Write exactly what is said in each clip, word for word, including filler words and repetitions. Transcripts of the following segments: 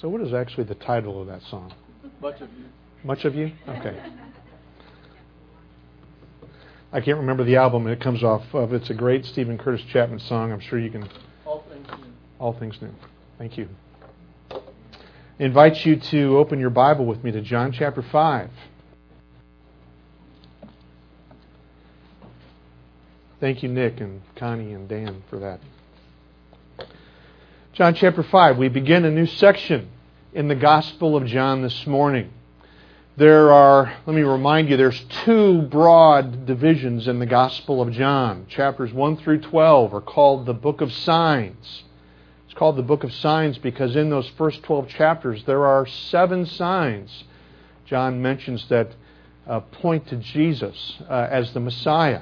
So what is actually the title of that song? Much of You. Much of You? Okay. I can't remember the album it comes off of. It's a great Stephen Curtis Chapman song. I'm sure you can... All Things New. All Things New. Thank you. I invite you to open your Bible with me to John chapter five. Thank you, Nick and Connie and Dan, for that. John chapter five. We begin a new section in the Gospel of John this morning. There are, let me remind you, there's two broad divisions in the Gospel of John. Chapters one through twelve are called the Book of Signs. It's called the Book of Signs because in those first twelve chapters there are seven signs John mentions that uh, point to Jesus uh, as the Messiah.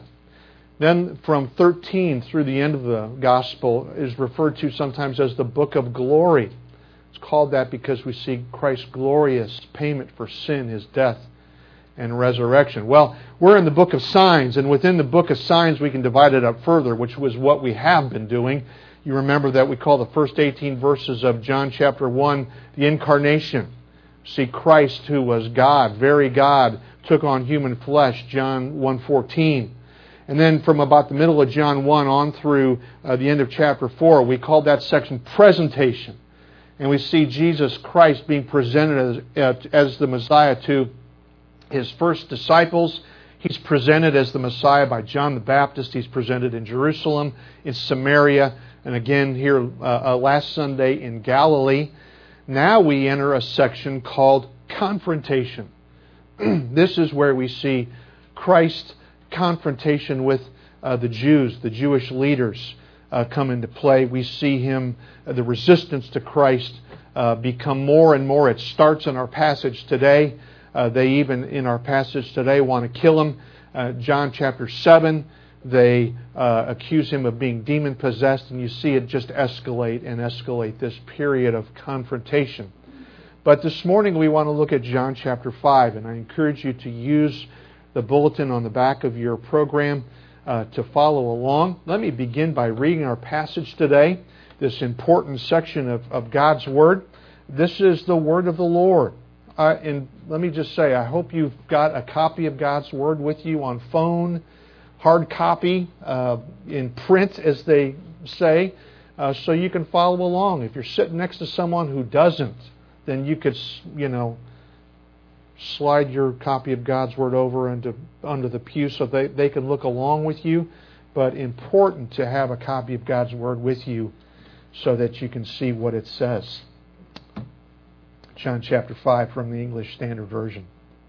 Then from thirteen through the end of the Gospel is referred to sometimes as the Book of Glory. It's called that because we see Christ's glorious payment for sin, His death and resurrection. Well, we're in the Book of Signs, and within the Book of Signs we can divide it up further, which was what we have been doing. You remember that we call the first eighteen verses of John chapter one the Incarnation. See Christ, who was God, very God, took on human flesh, John one fourteen. And then from about the middle of John one on through uh, the end of chapter four, we call that section Presentation. And we see Jesus Christ being presented as, uh, as the Messiah to His first disciples. He's presented as the Messiah by John the Baptist. He's presented in Jerusalem, in Samaria, and again here uh, uh, last Sunday in Galilee. Now we enter a section called Confrontation. This is where we see Christ's confrontation with uh, the Jews, the Jewish leaders, uh, come into play. We see him, uh, the resistance to Christ, uh, become more and more. It starts in our passage today. Uh, they even, in our passage today, want to kill him. Uh, John chapter seven, they uh, accuse him of being demon-possessed, and you see it just escalate and escalate, this period of confrontation. But this morning we want to look at John chapter five, and I encourage you to use the bulletin on the back of your program uh, to follow along. Let me begin by reading our passage today, this important section of, of God's Word. This is the Word of the Lord. Uh, and let me just say, I hope you've got a copy of God's Word with you on phone, hard copy, uh, in print, as they say, uh, so you can follow along. If you're sitting next to someone who doesn't, then you could, you know, slide your copy of God's Word over into under the pew so they, they can look along with you. But important to have a copy of God's Word with you so that you can see what it says. John chapter five from the English Standard Version.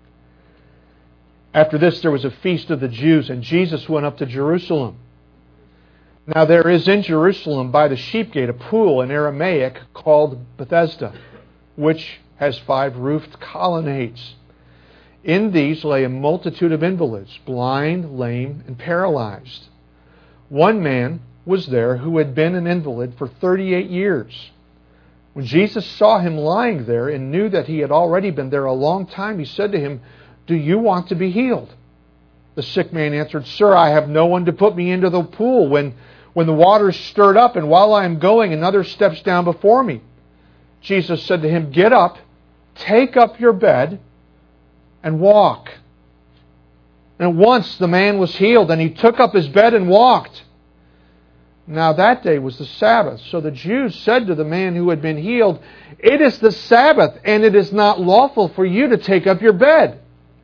After this there was a feast of the Jews, and Jesus went up to Jerusalem. Now there is in Jerusalem by the sheep gate a pool in Aramaic called Bethesda, which has five roofed colonnades. In these lay a multitude of invalids, blind, lame, and paralyzed. One man was there who had been an invalid for thirty-eight years. When Jesus saw him lying there and knew that he had already been there a long time, he said to him, "Do you want to be healed?" The sick man answered, "Sir, I have no one to put me into the pool when, when the water is stirred up, and while I am going, another steps down before me." Jesus said to him, "Get up, take up your bed, and walk." And at once the man was healed, and he took up his bed and walked. Now that day was the Sabbath. So the Jews said to the man who had been healed, "It is the Sabbath, and it is not lawful for you to take up your bed."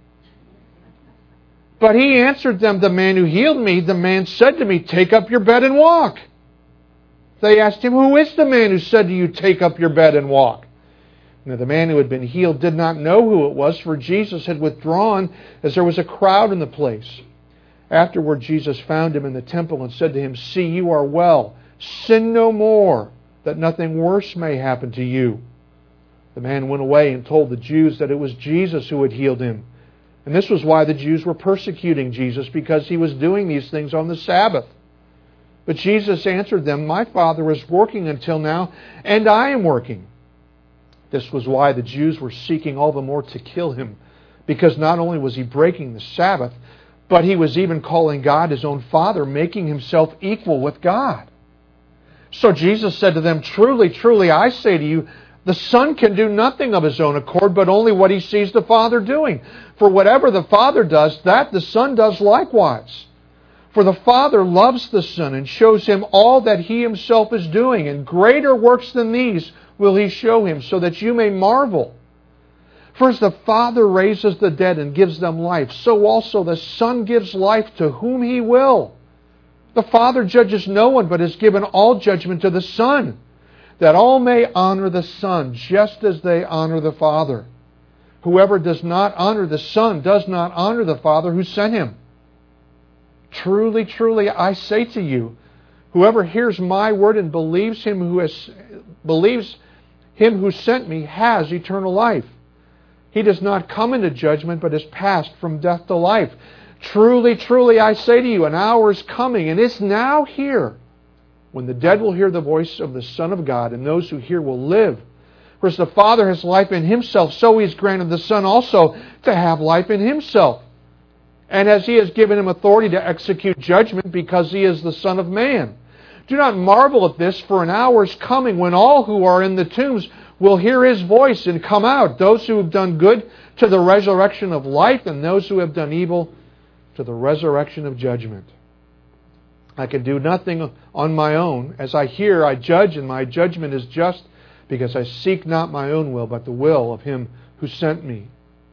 But he answered them, "The man who healed me, the man said to me, 'Take up your bed and walk.'" They asked him, "Who is the man who said to you, 'Take up your bed and walk'?" Now the man who had been healed did not know who it was, for Jesus had withdrawn, as there was a crowd in the place. Afterward Jesus found him in the temple and said to him, "See, you are well. Sin no more, that nothing worse may happen to you." The man went away and told the Jews that it was Jesus who had healed him. And this was why the Jews were persecuting Jesus, because he was doing these things on the Sabbath. But Jesus answered them, "My Father is working until now, and I am working." This was why the Jews were seeking all the more to kill him, because not only was he breaking the Sabbath, but he was even calling God his own Father, making himself equal with God. So Jesus said to them, "Truly, truly, I say to you, The Son can do nothing of His own accord, but only what He sees the Father doing. For whatever the Father does, that the Son does likewise. For the Father loves the Son and shows Him all that He Himself is doing, and greater works than these will He show Him, so that you may marvel. For as the Father raises the dead and gives them life, so also the Son gives life to whom He will. The Father judges no one, but has given all judgment to the Son, that all may honor the Son, just as they honor the Father. Whoever does not honor the Son does not honor the Father who sent Him. Truly, truly, I say to you, whoever hears my word and believes Him who has believes Him who sent me has eternal life. He does not come into judgment, but is passed from death to life. Truly, truly, I say to you, an hour is coming, and is now here, when the dead will hear the voice of the Son of God, and those who hear will live. For as the Father has life in Himself, so He has granted the Son also to have life in Himself. And as He has given Him authority to execute judgment, because He is the Son of Man. Do not marvel at this, for an hour is coming when all who are in the tombs will hear His voice and come out, those who have done good to the resurrection of life, and those who have done evil to the resurrection of judgment. I can do nothing on my own. As I hear, I judge, and my judgment is just, because I seek not my own will, but the will of Him who sent me.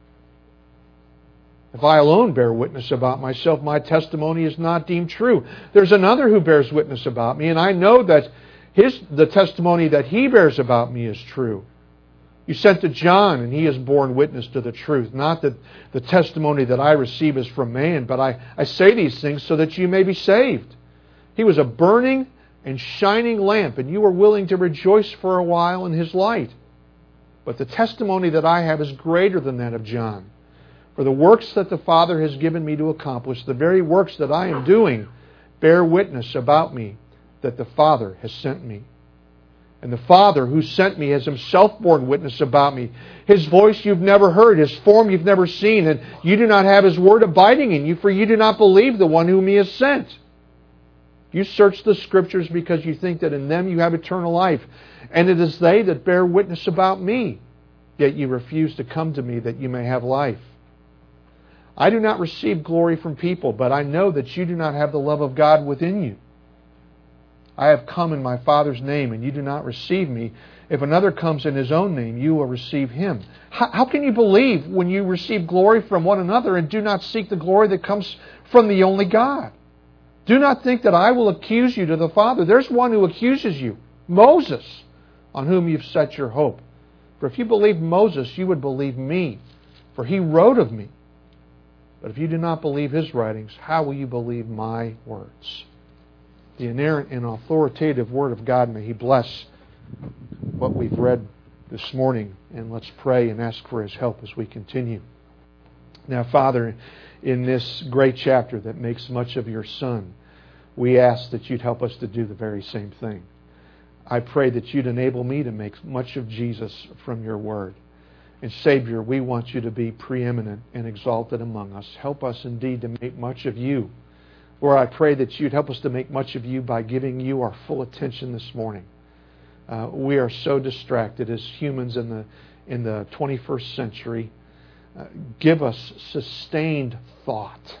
If I alone bear witness about myself, my testimony is not deemed true. There's another who bears witness about me, and I know that his the testimony that he bears about me is true. You sent to John, and he has borne witness to the truth. Not that the testimony that I receive is from man, but I, I say these things so that you may be saved. He was a burning and shining lamp, and you were willing to rejoice for a while in his light. But the testimony that I have is greater than that of John. For the works that the Father has given me to accomplish, the very works that I am doing, bear witness about me that the Father has sent me. And the Father who sent me has Himself borne witness about me. His voice you've never heard, His form you've never seen, and you do not have His word abiding in you, for you do not believe the one whom He has sent. You search the Scriptures because you think that in them you have eternal life, and it is they that bear witness about me, yet you refuse to come to me that you may have life. I do not receive glory from people, but I know that you do not have the love of God within you. I have come in my Father's name, and you do not receive me. If another comes in his own name, you will receive him. How, how can you believe when you receive glory from one another and do not seek the glory that comes from the only God? Do not think that I will accuse you to the Father. There's one who accuses you, Moses, on whom you've set your hope. For if you believed Moses, you would believe me, for he wrote of me. But if you do not believe his writings, how will you believe my words? The inerrant and authoritative Word of God, may He bless what we've read this morning. And let's pray and ask for His help as we continue. Now, Father, in this great chapter that makes much of Your Son, we ask that You'd help us to do the very same thing. I pray that You'd enable me to make much of Jesus from Your Word. And Savior, we want You to be preeminent and exalted among us. Help us indeed to make much of You. Lord, I pray that You'd help us to make much of You by giving You our full attention this morning. Uh, we are so distracted as humans in the in the twenty-first century. Uh, give us sustained thought.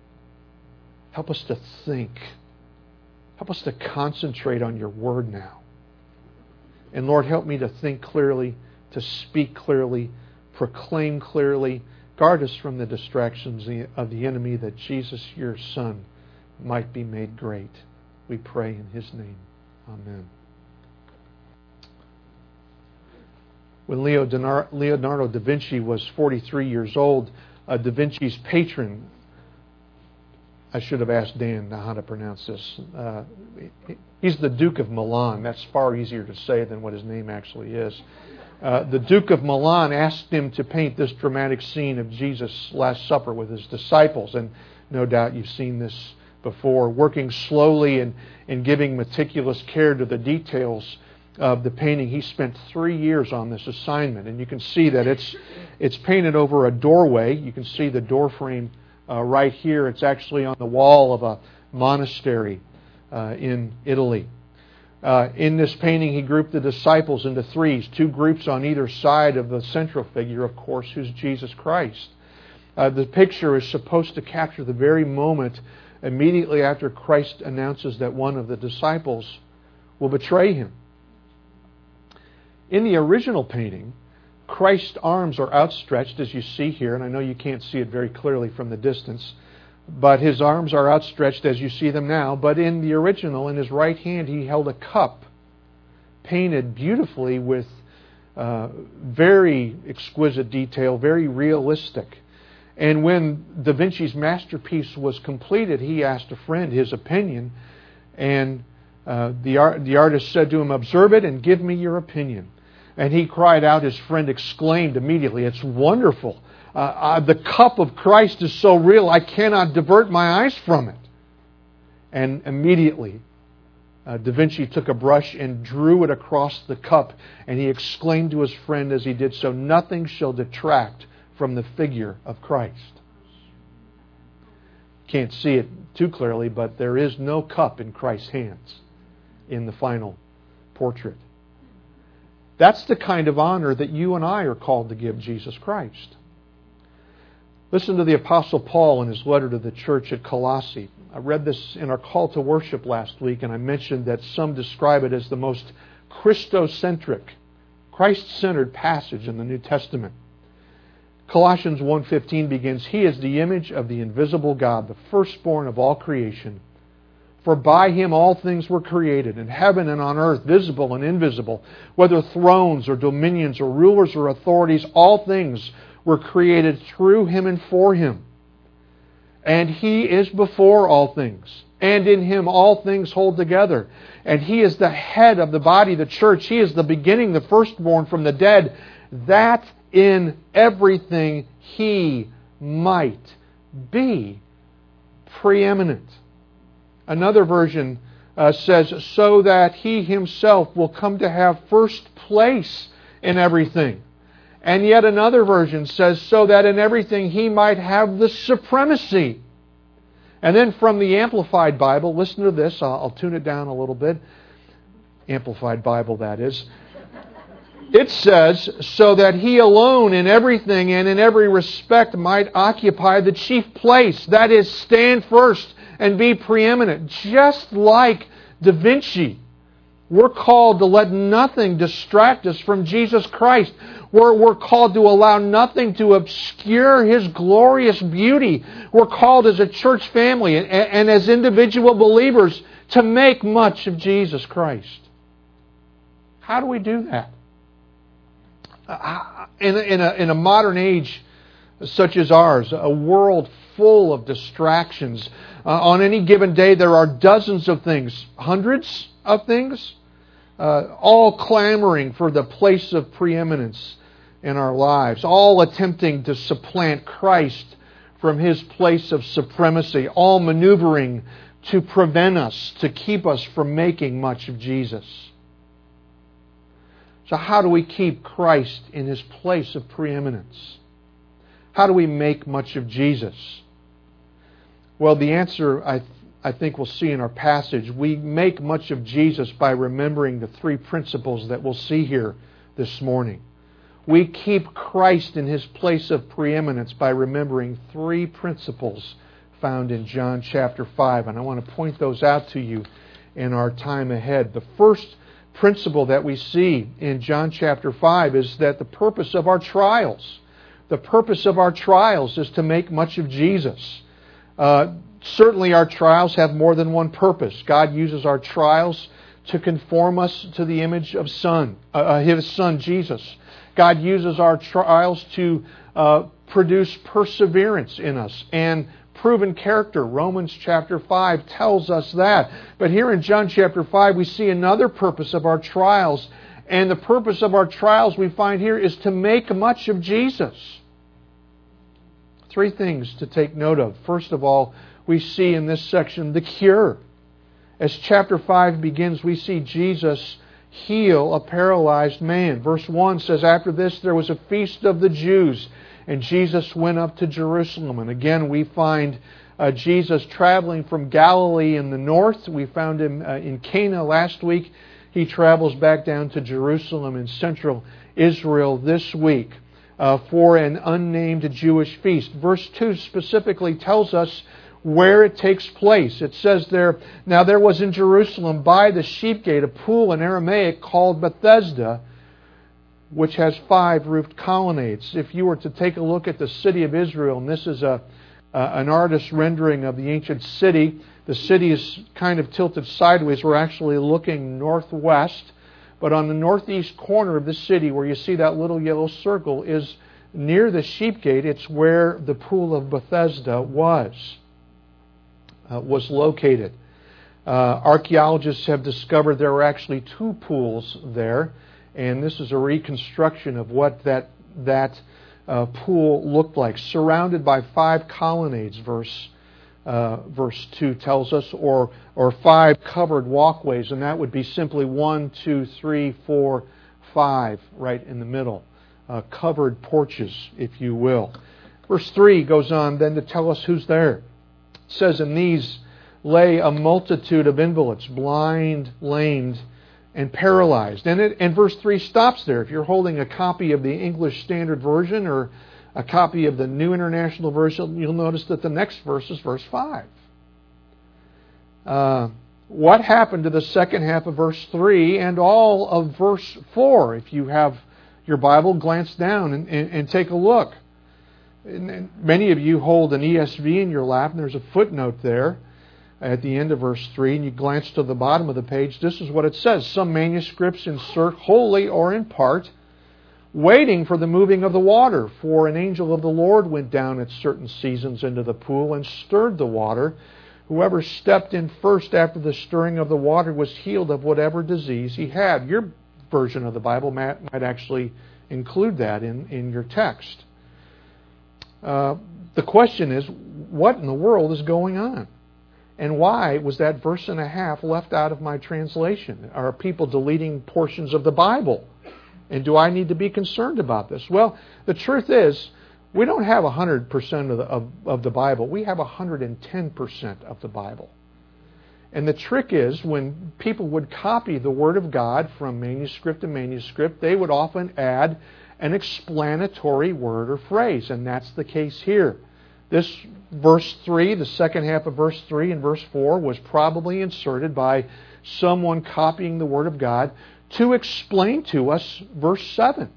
Help us to think. Help us to concentrate on Your Word now. And Lord, help me to think clearly, to speak clearly, proclaim clearly. Guard us from the distractions of the enemy, that Jesus, Your Son, might be made great. We pray in His name. Amen. When Leonardo da Vinci was forty-three years old, uh, Da Vinci's patron, I should have asked Dan how to pronounce this. Uh, he's the Duke of Milan. That's far easier to say than what his name actually is. Uh, the Duke of Milan asked him to paint this dramatic scene of Jesus' Last Supper with His disciples. And no doubt you've seen this before. Working slowly and, and giving meticulous care to the details of the painting, he spent three years on this assignment. And you can see that it's it's painted over a doorway. You can see the door frame uh, right here. It's actually on the wall of a monastery uh, in Italy. Uh, in this painting, he grouped the disciples into threes, two groups on either side of the central figure, of course, who's Jesus Christ. Uh, the picture is supposed to capture the very moment immediately after Christ announces that one of the disciples will betray him. In the original painting, Christ's arms are outstretched, as you see here, and I know you can't see it very clearly from the distance, but his arms are outstretched as you see them now. But in the original, in his right hand, he held a cup painted beautifully with uh, very exquisite detail, very realistic. And when Da Vinci's masterpiece was completed, he asked a friend his opinion, and uh, the, art, the artist said to him, "Observe it and give me your opinion." And he cried out, his friend exclaimed immediately, "It's wonderful. Uh, uh, the cup of Christ is so real, I cannot divert my eyes from it." And immediately, uh, Da Vinci took a brush and drew it across the cup, and he exclaimed to his friend as he did so, "Nothing shall detract from the figure of Christ." Can't see it too clearly, but there is no cup in Christ's hands in the final portrait. That's the kind of honor that you and I are called to give Jesus Christ. Listen to the Apostle Paul in his letter to the church at Colossae. I read this in our call to worship last week, and I mentioned that some describe it as the most Christocentric, Christ-centered passage in the New Testament. Colossians one fifteen begins, "He is the image of the invisible God, the firstborn of all creation. For by Him all things were created, in heaven and on earth, visible and invisible, whether thrones or dominions or rulers or authorities, all things were created through Him and for Him. And He is before all things, and in Him all things hold together. And He is the head of the body, the church. He is the beginning, the firstborn from the dead, that in everything He might be preeminent." Another version uh, says, "so that He Himself will come to have first place in everything." And yet another version says, "so that in everything He might have the supremacy." And then from the Amplified Bible, listen to this, I'll, I'll tune it down a little bit. Amplified Bible, that is. It says, "so that He alone in everything and in every respect might occupy the chief place." That is, stand first and be preeminent. Just like Da Vinci, we're called to let nothing distract us from Jesus Christ. We're, we're called to allow nothing to obscure His glorious beauty. We're called as a church family and, and as individual believers to make much of Jesus Christ. How do we do that? In a, in, a, in a modern age such as ours, a world full of distractions, uh, on any given day there are dozens of things, hundreds of things, uh, all clamoring for the place of preeminence in our lives, all attempting to supplant Christ from His place of supremacy, all maneuvering to prevent us, to keep us from making much of Jesus. So how do we keep Christ in His place of preeminence? How do we make much of Jesus? Well, the answer I, th- I think we'll see in our passage. We make much of Jesus by remembering the three principles that we'll see here this morning. We keep Christ in His place of preeminence by remembering three principles found in John chapter five. And I want to point those out to you in our time ahead. The first principle that we see in John chapter five is that the purpose of our trials, the purpose of our trials is to make much of Jesus. Uh, certainly our trials have more than one purpose. God uses our trials to conform us to the image of Son, uh, His Son Jesus. God uses our trials to uh, produce perseverance in us and proven character. Romans chapter five tells us that. But here in John chapter five we see another purpose of our trials. And the purpose of our trials we find here is to make much of Jesus. Three things to take note of. First of all, we see in this section the cure. As chapter five begins, we see Jesus heal a paralyzed man. Verse one says, "After this there was a feast of the Jews, and Jesus went up to Jerusalem." And again we find uh, Jesus traveling from Galilee in the north. We found him uh, in Cana last week. He travels back down to Jerusalem in central Israel this week uh, for an unnamed Jewish feast. Verse two specifically tells us where it takes place. It says there, "Now there was in Jerusalem by the sheep gate a pool in Aramaic called Bethesda, which has five roofed colonnades." If you were to take a look at the city of Israel, and this is a uh, an artist's rendering of the ancient city, the city is kind of tilted sideways. We're actually looking northwest, but on the northeast corner of the city, where you see that little yellow circle, is near the sheep gate. It's where the pool of Bethesda was. Uh, was located. Uh, archaeologists have discovered there were actually two pools there, and this is a reconstruction of what that that uh, pool looked like, surrounded by five colonnades. Verse uh, verse two tells us, or or five covered walkways, and that would be simply one, two, three, four, five, right in the middle, uh, covered porches, if you will. Verse three goes on then to tell us who's there. It says, "In these lay a multitude of invalids, blind, lamed, and paralyzed." And, it, and verse three stops there. If you're holding a copy of the English Standard Version or a copy of the New International Version, you'll notice that the next verse is verse five. Uh, what happened to the second half of verse three and all of verse four? If you have your Bible, glance down and, and, and take a look. And many of you hold an E S V in your lap, and there's a footnote there at the end of verse three, and you glance to the bottom of the page. This is what it says. "Some manuscripts insert wholly or in part, waiting for the moving of the water. For an angel of the Lord went down at certain seasons into the pool and stirred the water. Whoever stepped in first after the stirring of the water was healed of whatever disease he had." Your version of the Bible might actually include that in, in your text. Uh, the question is, what in the world is going on? And why was that verse and a half left out of my translation? Are people deleting portions of the Bible? And do I need to be concerned about this? Well, the truth is, we don't have one hundred percent of the, of, of the Bible. We have one hundred ten percent of the Bible. And the trick is, when people would copy the Word of God from manuscript to manuscript, they would often add an explanatory word or phrase, and that's the case here. This verse three, the second half of verse three and verse four, was probably inserted by someone copying the Word of God to explain to us verse seven.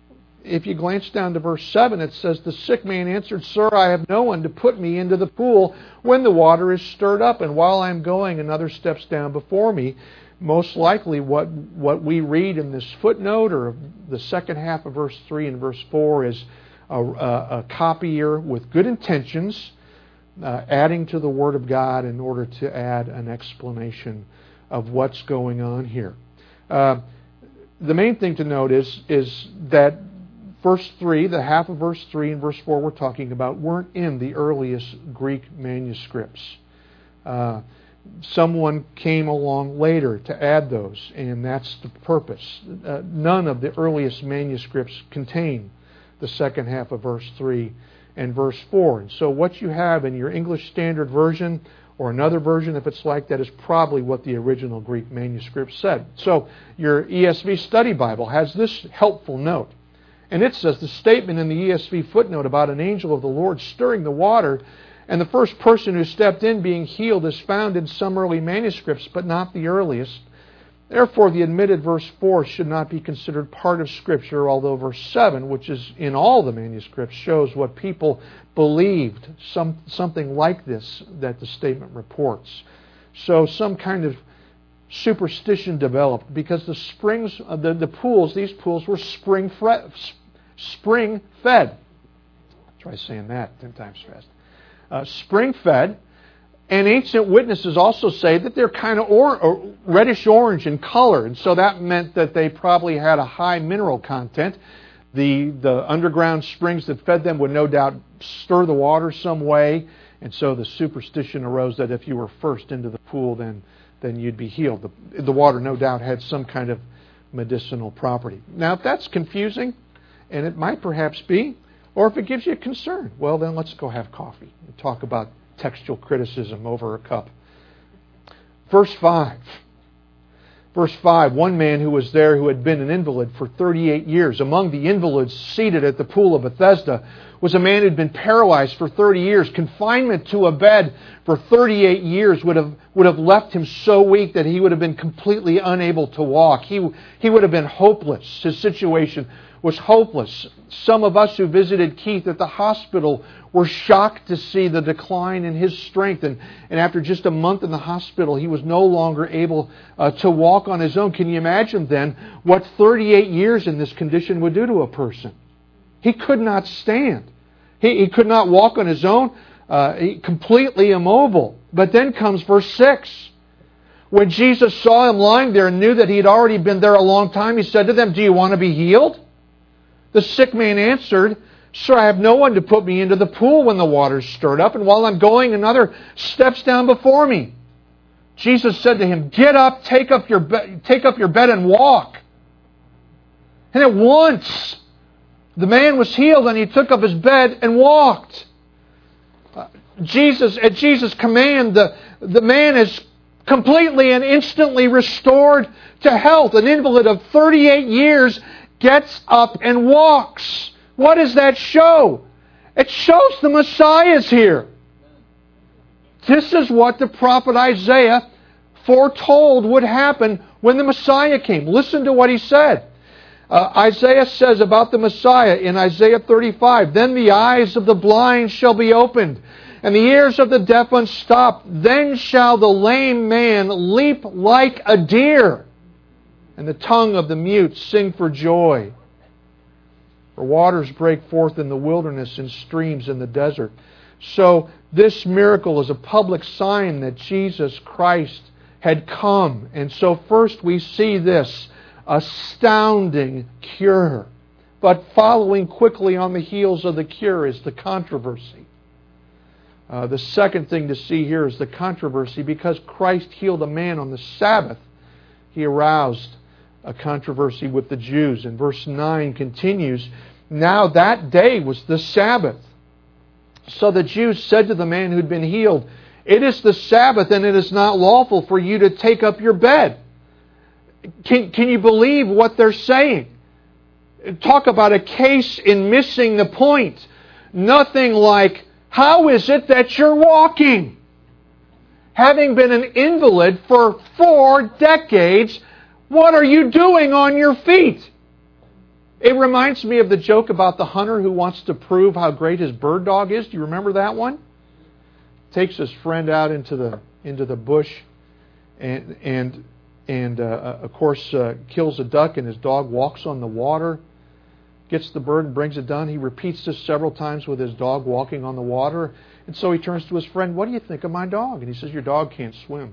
If you glance down to verse seven, it says, "The sick man answered, 'Sir, I have no one to put me into the pool when the water is stirred up, and while I am going, another steps down before me.'" Most likely what, what we read in this footnote or the second half of verse three and verse four is a, a, a copier with good intentions uh, adding to the Word of God in order to add an explanation of what's going on here. Uh, the main thing to note is, is that verse three, the half of verse three and verse four we're talking about, weren't in the earliest Greek manuscripts. Uh, Someone came along later to add those, and that's the purpose. Uh, none of the earliest manuscripts contain the second half of verse three and verse four. And so what you have in your English Standard Version, or another version if it's like that, is probably what the original Greek manuscript said. So your E S V Study Bible has this helpful note. And it says, "The statement in the E S V footnote about an angel of the Lord stirring the water and the first person who stepped in being healed is found in some early manuscripts, but not the earliest. Therefore, the omitted verse four should not be considered part of Scripture, although verse seven, which is in all the manuscripts, shows what people believed, some, something like this that the statement reports. So some kind of superstition developed because the springs, the, the pools, these pools were spring, fre- spring fed. Try saying that ten times fast. Uh, spring-fed, and ancient witnesses also say that they're kind of or, or reddish-orange in color, and so that meant that they probably had a high mineral content. The, the underground springs that fed them would no doubt stir the water some way, and so the superstition arose that if you were first into the pool, then, then you'd be healed. The, the water no doubt had some kind of medicinal property. Now, if that's confusing, and it might perhaps be, or if it gives you concern, well, then let's go have coffee and talk about textual criticism over a cup. Verse five. Verse five, one man who was there who had been an invalid for thirty-eight years. Among the invalids seated at the pool of Bethesda was a man who had been paralyzed for thirty years. Confinement to a bed for thirty-eight years would have would have left him so weak that he would have been completely unable to walk. He, he would have been hopeless. His situation was hopeless. Some of us who visited Keith at the hospital were shocked to see the decline in his strength. And, and after just a month in the hospital, he was no longer able uh, to walk on his own. Can you imagine then what thirty-eight years in this condition would do to a person? He could not stand. He, he could not walk on his own, uh, he, completely immobile. But then comes verse six. When Jesus saw him lying there and knew that he had already been there a long time, He said to them, "Do you want to be healed?" The sick man answered, "Sir, I have no one to put me into the pool when the water's stirred up, and while I'm going, another steps down before me." Jesus said to him, "Get up, take up your be- take up your bed and walk." And at once, the man was healed, and he took up his bed and walked. Uh, Jesus, at Jesus' command, the, the man is completely and instantly restored to health. An invalid of thirty-eight years gets up and walks. What does that show? It shows the Messiah is here. This is what the prophet Isaiah foretold would happen when the Messiah came. Listen to what he said. Uh, Isaiah says about the Messiah in Isaiah thirty-five, "Then the eyes of the blind shall be opened, and the ears of the deaf unstopped. Then shall the lame man leap like a deer, and the tongue of the mute sing for joy. For waters break forth in the wilderness and streams in the desert." So this miracle is a public sign that Jesus Christ had come. And so first we see this astounding cure. But following quickly on the heels of the cure is the controversy. Uh, the second thing to see here is the controversy. Because Christ healed a man on the Sabbath, He aroused a controversy with the Jews. And verse nine continues, "Now that day was the Sabbath. So the Jews said to the man who'd been healed, 'It is the Sabbath, and it is not lawful for you to take up your bed.'" Can, can you believe what they're saying? Talk about a case in missing the point. Nothing like, "How is it that you're walking? Having been an invalid for four decades, what are you doing on your feet?" It reminds me of the joke about the hunter who wants to prove how great his bird dog is. Do you remember that one? Takes his friend out into the into the bush, and and and uh, of course uh, kills a duck, and his dog walks on the water, gets the bird and brings it down. He repeats this several times with his dog walking on the water, and so he turns to his friend, "What do you think of my dog?" And he says, "Your dog can't swim."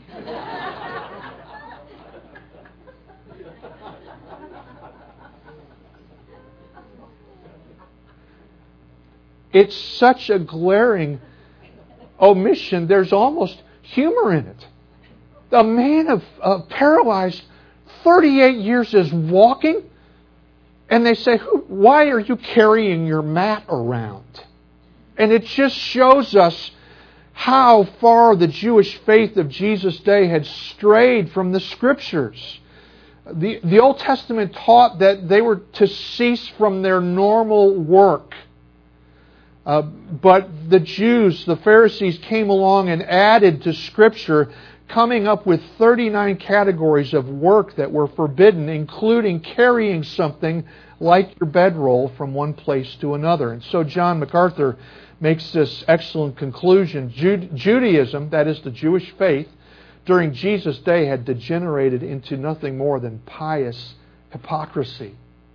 It's such a glaring omission, there's almost humor in it. A man of uh, paralyzed thirty-eight years is walking, and they say, "Why are you carrying your mat around?" And it just shows us how far the Jewish faith of Jesus' day had strayed from the Scriptures. The, the Old Testament taught that they were to cease from their normal work. Uh, but the Jews, the Pharisees, came along and added to Scripture, coming up with thirty-nine categories of work that were forbidden, including carrying something like your bedroll from one place to another. And so John MacArthur makes this excellent conclusion. Jude- Judaism, that is the Jewish faith, during Jesus' day had degenerated into nothing more than pious hypocrisy.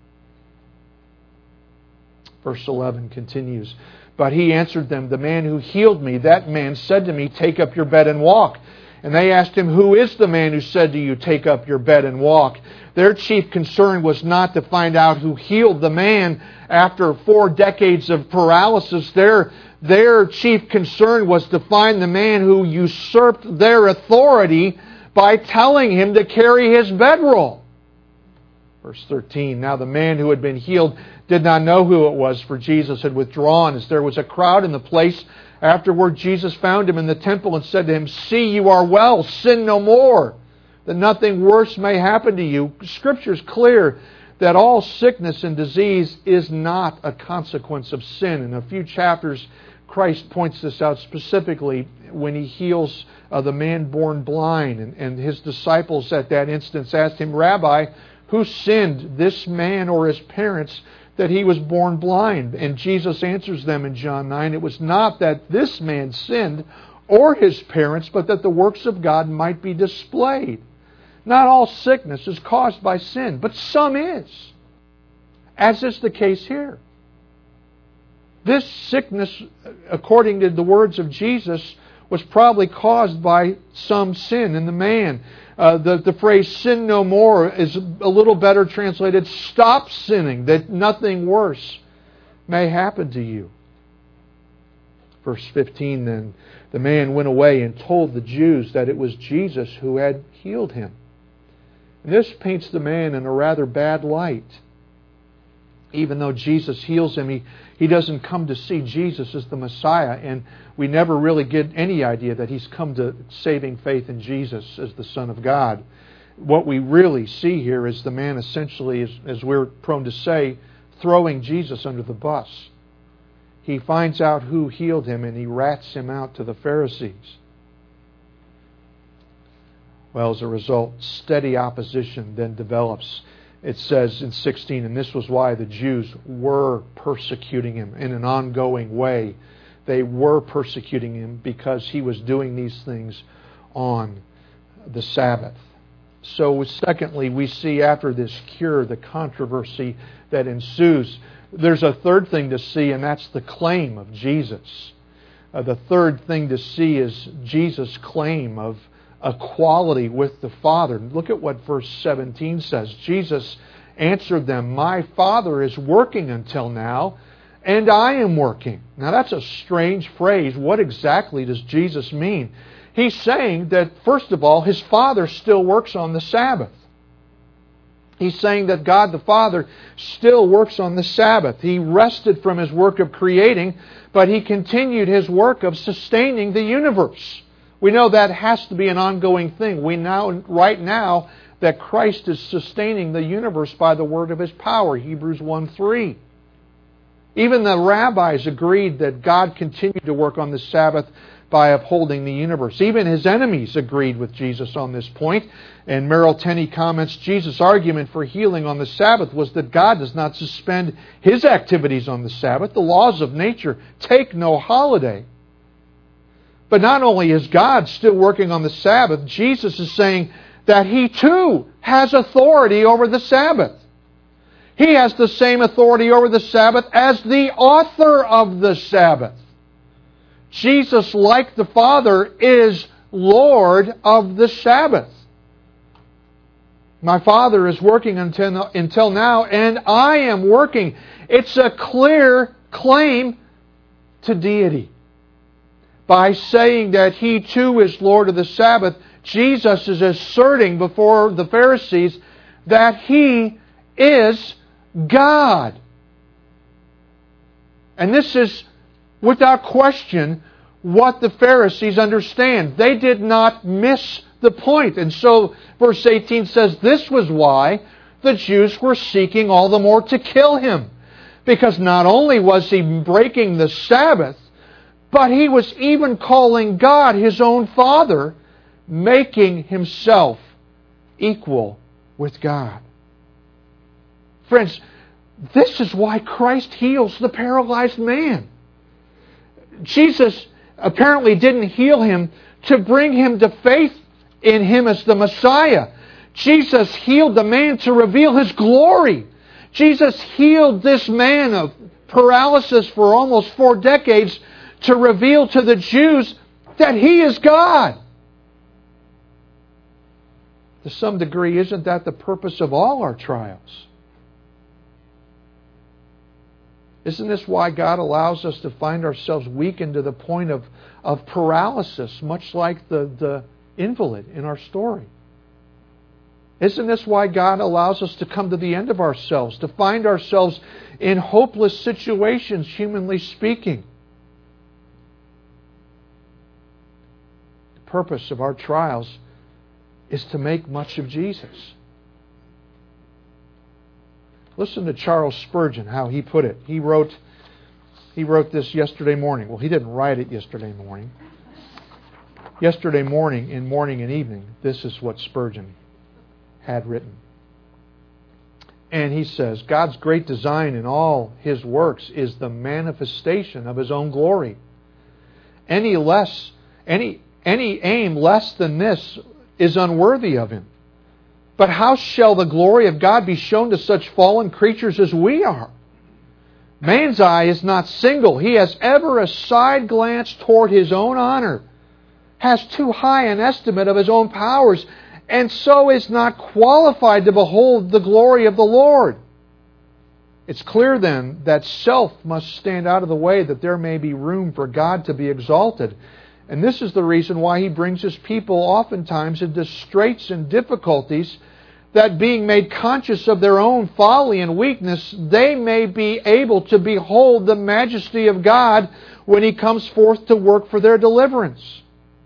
Verse eleven continues, "But he answered them, 'The man who healed me, that man said to me, take up your bed and walk.' And they asked him, 'Who is the man who said to you, take up your bed and walk?' Their chief concern was not to find out who healed the man after four decades of paralysis. Their, their chief concern was to find the man who usurped their authority by telling him to carry his bedroll. Verse thirteen, now the man who had been healed did not know who it was, for Jesus had withdrawn, as there was a crowd in the place. Afterward, Jesus found him in the temple and said to him, see, you are well, sin no more, that nothing worse may happen to you. Scripture is clear that all sickness and disease is not a consequence of sin. In a few chapters, Christ points this out specifically when He heals uh, the man born blind. And, and His disciples at that instance asked Him, Rabbi, who sinned, this man or his parents, that he was born blind? And Jesus answers them in John nine, it was not that this man sinned or his parents, but that the works of God might be displayed. Not all sickness is caused by sin, but some is, as is the case here. This sickness, according to the words of Jesus, was probably caused by some sin in the man. Uh, the, the phrase sin no more is a little better translated, stop sinning, that nothing worse may happen to you. Verse fifteen then, the man went away and told the Jews that it was Jesus who had healed him. And this paints the man in a rather bad light. Even though Jesus heals him, he, he doesn't come to see Jesus as the Messiah, and we never really get any idea that he's come to saving faith in Jesus as the Son of God. What we really see here is the man essentially, as, as we're prone to say, throwing Jesus under the bus. He finds out who healed him and he rats him out to the Pharisees. Well, as a result, steady opposition then develops. It says in sixteen, and this was why the Jews were persecuting him in an ongoing way. They were persecuting him because he was doing these things on the Sabbath. So secondly, we see after this cure the controversy that ensues. There's a third thing to see, and that's the claim of Jesus. Uh, the third thing to see is Jesus' claim of equality with the Father. Look at what verse seventeen says. Jesus answered them, my Father is working until now, and I am working. Now that's a strange phrase. What exactly does Jesus mean? He's saying that, first of all, His Father still works on the Sabbath. He's saying that God the Father still works on the Sabbath. He rested from His work of creating, but He continued His work of sustaining the universe. We know that has to be an ongoing thing. We know right now that Christ is sustaining the universe by the word of His power, Hebrews one three. Even the rabbis agreed that God continued to work on the Sabbath by upholding the universe. Even His enemies agreed with Jesus on this point. And Merrill Tenney comments, Jesus' argument for healing on the Sabbath was that God does not suspend His activities on the Sabbath. The laws of nature take no holiday. But not only is God still working on the Sabbath, Jesus is saying that He too has authority over the Sabbath. He has the same authority over the Sabbath as the author of the Sabbath. Jesus, like the Father, is Lord of the Sabbath. My Father is working until, until now, and I am working. It's a clear claim to deity. By saying that He too is Lord of the Sabbath, Jesus is asserting before the Pharisees that He is God. And this is, without question, what the Pharisees understand. They did not miss the point. And so, verse eighteen says, this was why the Jews were seeking all the more to kill Him. Because not only was He breaking the Sabbath, but He was even calling God His own Father, making Himself equal with God. Friends, this is why Christ heals the paralyzed man. Jesus apparently didn't heal him to bring him to faith in Him as the Messiah. Jesus healed the man to reveal His glory. Jesus healed this man of paralysis for almost four decades to reveal to the Jews that He is God. To some degree, isn't that the purpose of all our trials? Isn't this why God allows us to find ourselves weakened to the point of, of paralysis, much like the, the invalid in our story? Isn't this why God allows us to come to the end of ourselves, to find ourselves in hopeless situations, humanly speaking? The purpose of our trials is to make much of Jesus. Listen to Charles Spurgeon, how he put it. He wrote, he wrote this yesterday morning. Well, he didn't write it yesterday morning. Yesterday morning, in morning and evening, this is what Spurgeon had written. And he says, God's great design in all His works is the manifestation of His own glory. Any less, any any aim less than this is unworthy of Him. But how shall the glory of God be shown to such fallen creatures as we are? Man's eye is not single. He has ever a side glance toward his own honor, has too high an estimate of his own powers, and so is not qualified to behold the glory of the Lord. It's clear then that self must stand out of the way that there may be room for God to be exalted. And this is the reason why He brings His people oftentimes into straits and difficulties, that being made conscious of their own folly and weakness, they may be able to behold the majesty of God when He comes forth to work for their deliverance.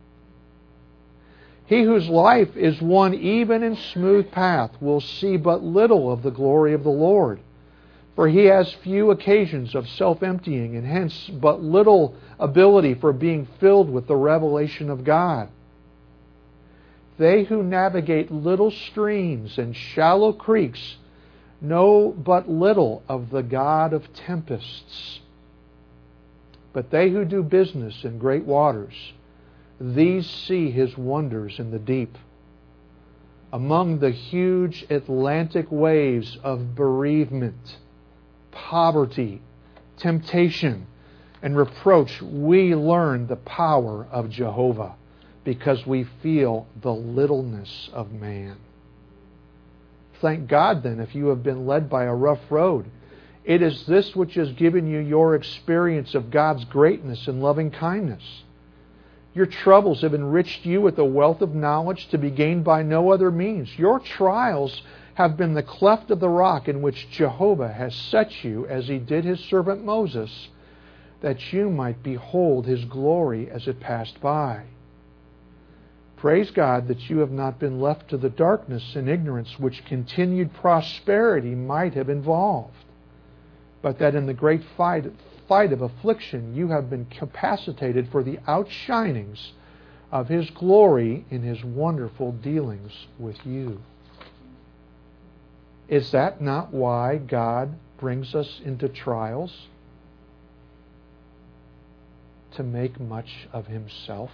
He whose life is one even and smooth path will see but little of the glory of the Lord. For he has few occasions of self-emptying, and hence but little ability for being filled with the revelation of God. They who navigate little streams and shallow creeks know but little of the God of tempests. But they who do business in great waters, these see His wonders in the deep. Among the huge Atlantic waves of bereavement, poverty, temptation, and reproach, we learn the power of Jehovah, because we feel the littleness of man. Thank God then if you have been led by a rough road. It is this which has given you your experience of God's greatness and loving kindness. Your troubles have enriched you with a wealth of knowledge to be gained by no other means. Your trials have been the cleft of the rock in which Jehovah has set you, as He did His servant Moses, that you might behold His glory as it passed by. Praise God that you have not been left to the darkness and ignorance which continued prosperity might have involved, but that in the great fight, fight of affliction you have been capacitated for the outshinings of His glory in His wonderful dealings with you. Is that not why God brings us into trials? To make much of Himself?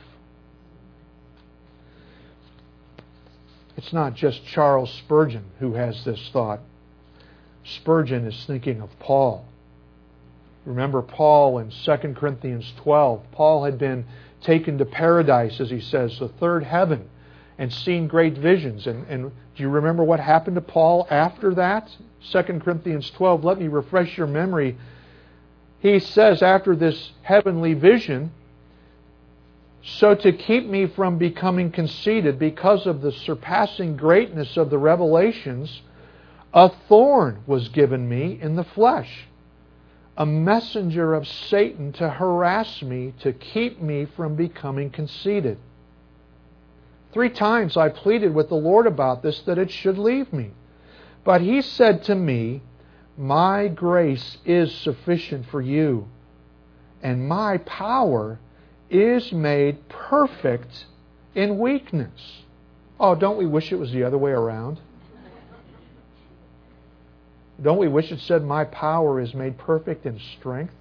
It's not just Charles Spurgeon who has this thought. Spurgeon is thinking of Paul. Remember Paul in Second Corinthians twelve. Paul had been taken to paradise, as he says, the third heaven, and seen great visions. And, and do you remember what happened to Paul after that? Second Corinthians twelve, let me refresh your memory. He says after this heavenly vision, so to keep me from becoming conceited because of the surpassing greatness of the revelations, a thorn was given me in the flesh, a messenger of Satan to harass me, to keep me from becoming conceited. Three times I pleaded with the Lord about this, that it should leave me. But He said to me, my grace is sufficient for you, and my power is made perfect in weakness. Oh, don't we wish it was the other way around? Don't we wish it said, my power is made perfect in strength?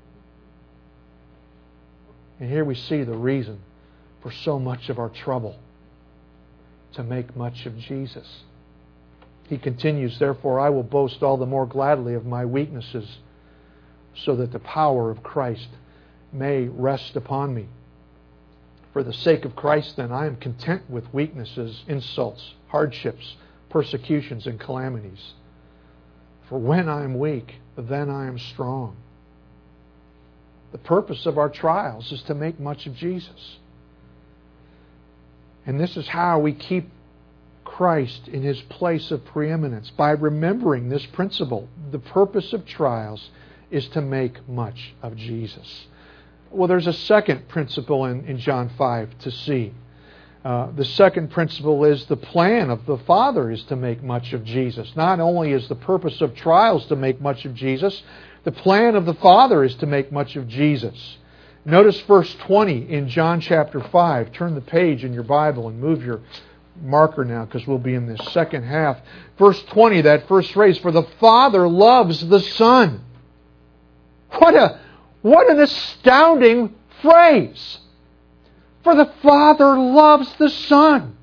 And here we see the reason for so much of our trouble: to make much of Jesus. He continues, therefore I will boast all the more gladly of my weaknesses, so that the power of Christ may rest upon me. For the sake of Christ, then, I am content with weaknesses, insults, hardships, persecutions, and calamities. For when I am weak, then I am strong. The purpose of our trials is to make much of Jesus. And this is how we keep Christ in His place of preeminence by remembering this principle. The purpose of trials is to make much of Jesus. Well, there's a second principle in, in John five to see. Uh, the second principle is the plan of the Father is to make much of Jesus. Not only is the purpose of trials to make much of Jesus, the plan of the Father is to make much of Jesus. Notice verse twenty in John chapter five. Turn the page in your Bible and move your marker now, because we'll be in this second half. Verse twenty, that first phrase, for the Father loves the Son. What a what an astounding phrase. For the Father loves the Son.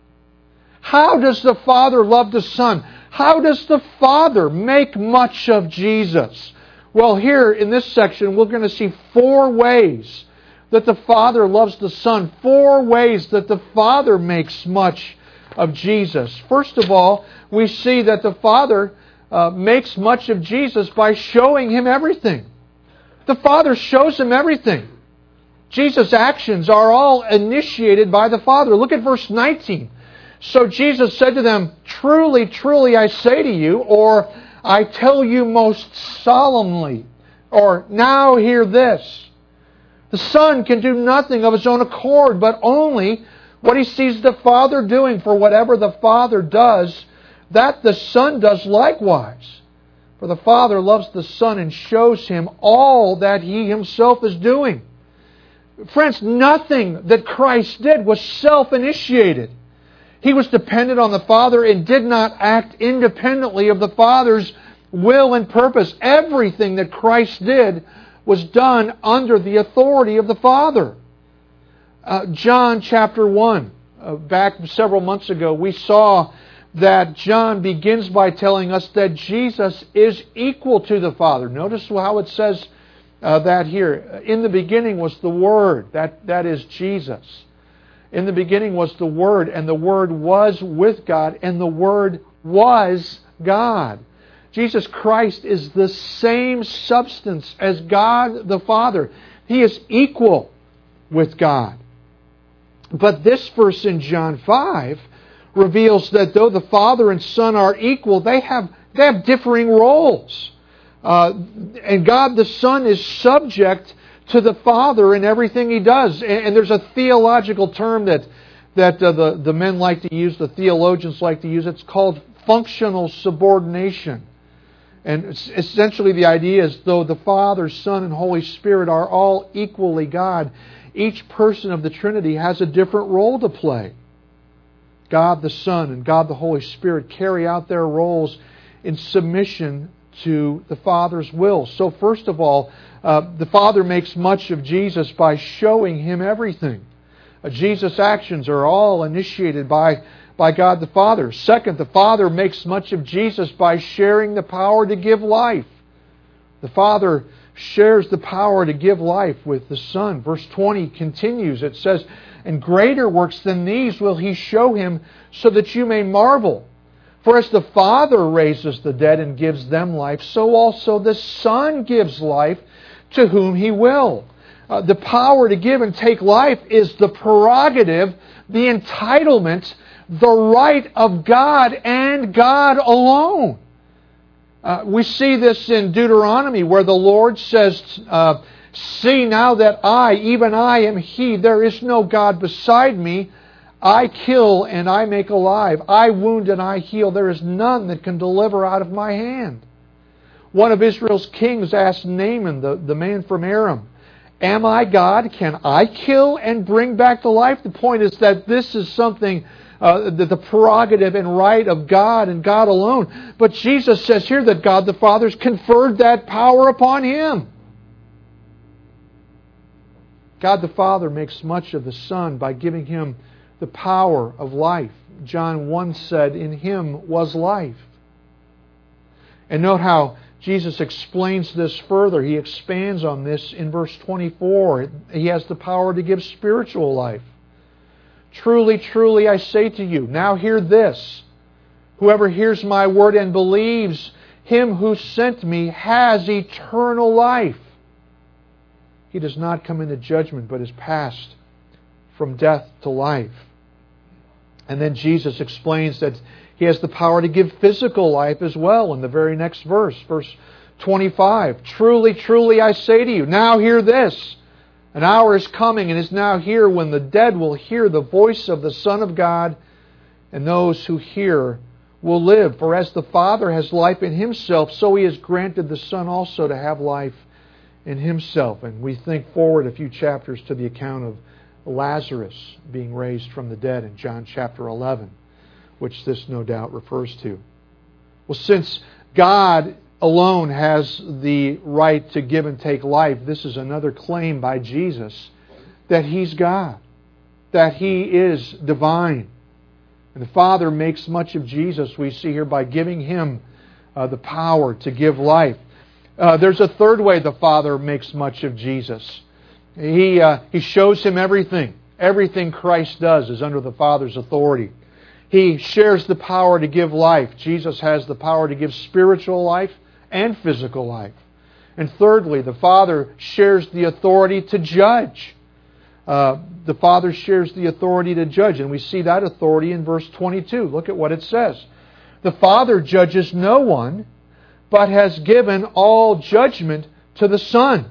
How does the Father love the Son? How does the Father make much of Jesus? Well, here in this section, we're going to see four ways that the Father loves the Son. Four ways that the Father makes much of Jesus. First of all, we see that the Father uh, makes much of Jesus by showing Him everything. The Father shows Him everything. Jesus' actions are all initiated by the Father. Look at verse nineteen. So Jesus said to them, truly, truly, I say to you, or I tell you most solemnly, or now hear this. The Son can do nothing of His own accord, but only what He sees the Father doing. For whatever the Father does, that the Son does likewise. For the Father loves the Son and shows Him all that He Himself is doing. Friends, nothing that Christ did was self-initiated. He was dependent on the Father and did not act independently of the Father's will and purpose. Everything that Christ did was done under the authority of the Father. Uh, John chapter one, uh, back several months ago, we saw that John begins by telling us that Jesus is equal to the Father. Notice how it says Uh, that here. In the beginning was the Word. That, that is Jesus. In the beginning was the Word, and the Word was with God, and the Word was God. Jesus Christ is the same substance as God the Father. He is equal with God. But this verse in John five reveals that though the Father and Son are equal, they have, they have differing roles. Uh, and God the Son is subject to the Father in everything He does. And, and there's a theological term that that uh, the, the men like to use, the theologians like to use. It's called functional subordination. And essentially the idea is, though the Father, Son, and Holy Spirit are all equally God, each person of the Trinity has a different role to play. God the Son and God the Holy Spirit carry out their roles in submission to the Father's will. So first of all, uh, the Father makes much of Jesus by showing Him everything. Uh, Jesus' actions are all initiated by, by God the Father. Second, the Father makes much of Jesus by sharing the power to give life. The Father shares the power to give life with the Son. Verse twenty continues. It says, and greater works than these will He show Him, so that you may marvel. For as the Father raises the dead and gives them life, so also the Son gives life to whom He will. Uh, the power to give and take life is the prerogative, the entitlement, the right of God and God alone. Uh, we see this in Deuteronomy, where the Lord says, uh, see now that I, even I, am He. There is no God beside me. I kill and I make alive. I wound and I heal. There is none that can deliver out of my hand. One of Israel's kings asked Naaman, the, the man from Aram, am I God? Can I kill and bring back to life? The point is that this is something, uh, the, the prerogative and right of God and God alone. But Jesus says here that God the Father has conferred that power upon Him. God the Father makes much of the Son by giving Him the power of life. John one said, in Him was life. And note how Jesus explains this further. He expands on this in verse twenty-four. He has the power to give spiritual life. Truly, truly, I say to you, now hear this. Whoever hears my word and believes Him who sent me has eternal life. He does not come into judgment, but is passed from death to life. And then Jesus explains that He has the power to give physical life as well in the very next verse, verse twenty-five. Truly, truly, I say to you, now hear this. An hour is coming and is now here when the dead will hear the voice of the Son of God, and those who hear will live. For as the Father has life in Himself, so He has granted the Son also to have life in Himself. And we think forward a few chapters to the account of Lazarus being raised from the dead in John chapter eleven, which this no doubt refers to. Well, since God alone has the right to give and take life, this is another claim by Jesus that He's God, that He is divine. And the Father makes much of Jesus, we see here, by giving Him uh, the power to give life. Uh, there's a third way the Father makes much of Jesus. He, uh, he shows Him everything. Everything Christ does is under the Father's authority. He shares the power to give life. Jesus has the power to give spiritual life and physical life. And thirdly, the Father shares the authority to judge. Uh, the Father shares the authority to judge, and we see that authority in verse twenty-two. Look at what it says. The Father judges no one, but has given all judgment to the Son.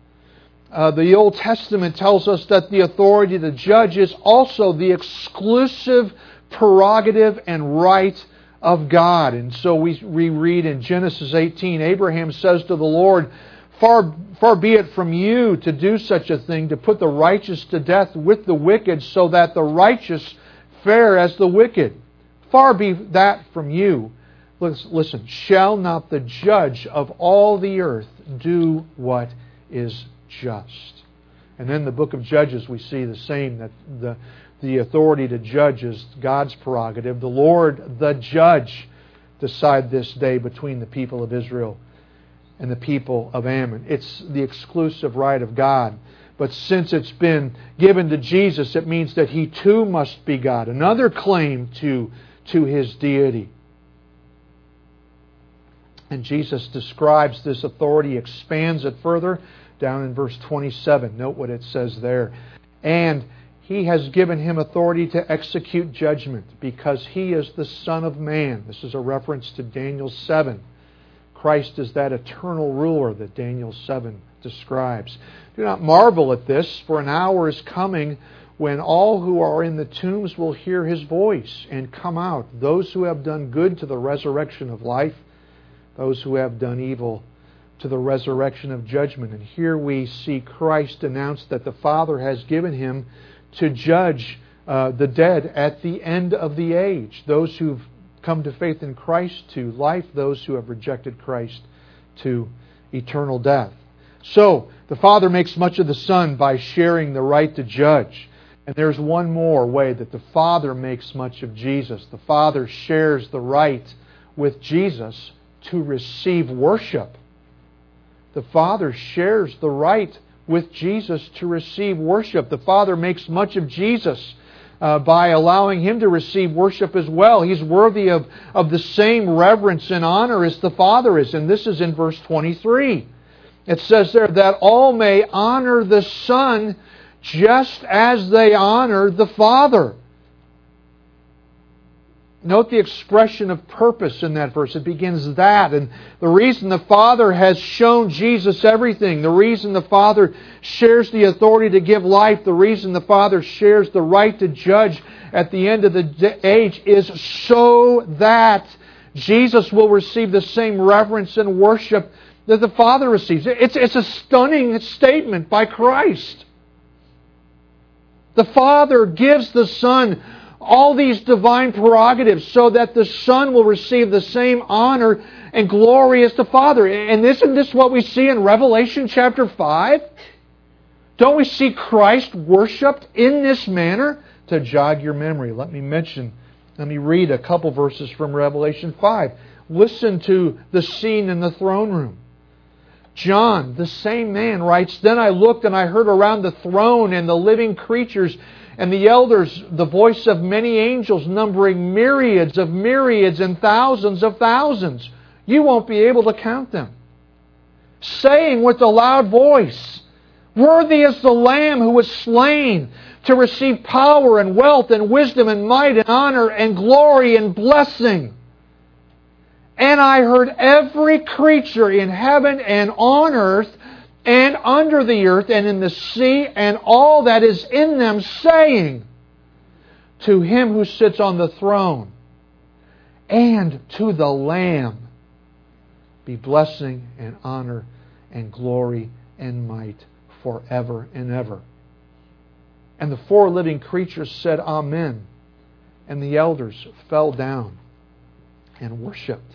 Uh, the Old Testament tells us that the authority to judge is also the exclusive prerogative and right of God. And so we, we read in Genesis eighteen, Abraham says to the Lord, Far, far be it from you to do such a thing, to put the righteous to death with the wicked, so that the righteous fare as the wicked. Far be that from you. Listen, shall not the judge of all the earth do what is just? And then in the book of Judges we see the same, that the, the authority to judge is God's prerogative. The Lord, the judge, decide this day between the people of Israel and the people of Ammon. It's the exclusive right of God. But since it's been given to Jesus, it means that He too must be God. Another claim to, to His deity. And Jesus describes this authority, expands it further down in verse twenty-seven. Note what it says there. And He has given Him authority to execute judgment, because He is the Son of Man. This is a reference to Daniel seven. Christ is that eternal ruler that Daniel seven describes. Do not marvel at this, for an hour is coming when all who are in the tombs will hear His voice and come out, those who have done good to the resurrection of life, those who have done evil to the resurrection of judgment. And here we see Christ announce that the Father has given Him to judge uh, the dead at the end of the age, those who've come to faith in Christ to life, those who have rejected Christ to eternal death. So, the Father makes much of the Son by sharing the right to judge. And there's one more way that the Father makes much of Jesus. The Father shares the right with Jesus to receive worship. The Father shares the right with Jesus to receive worship. The Father makes much of Jesus Uh, by allowing Him to receive worship as well. He's worthy of, of the same reverence and honor as the Father is. And this is in verse twenty-three. It says there that all may honor the Son just as they honor the Father. Note the expression of purpose in that verse. It begins that. And the reason the Father has shown Jesus everything, the reason the Father shares the authority to give life, the reason the Father shares the right to judge at the end of the age is so that Jesus will receive the same reverence and worship that the Father receives. It's, it's a stunning statement by Christ. The Father gives the Son all these divine prerogatives so that the Son will receive the same honor and glory as the Father. And isn't this what we see in Revelation chapter five? Don't we see Christ worshipped in this manner? To jog your memory, let me mention, let me read a couple verses from Revelation five. Listen to the scene in the throne room. John, the same man, writes, Then I looked and I heard around the throne and the living creatures and the elders the voice of many angels, numbering myriads of myriads and thousands of thousands. You won't be able to count them. Saying with a loud voice, Worthy is the Lamb who was slain to receive power and wealth and wisdom and might and honor and glory and blessing. And I heard every creature in heaven and on earth and under the earth and in the sea and all that is in them saying, to Him who sits on the throne and to the Lamb be blessing and honor and glory and might forever and ever. And the four living creatures said, Amen. And the elders fell down and worshipped.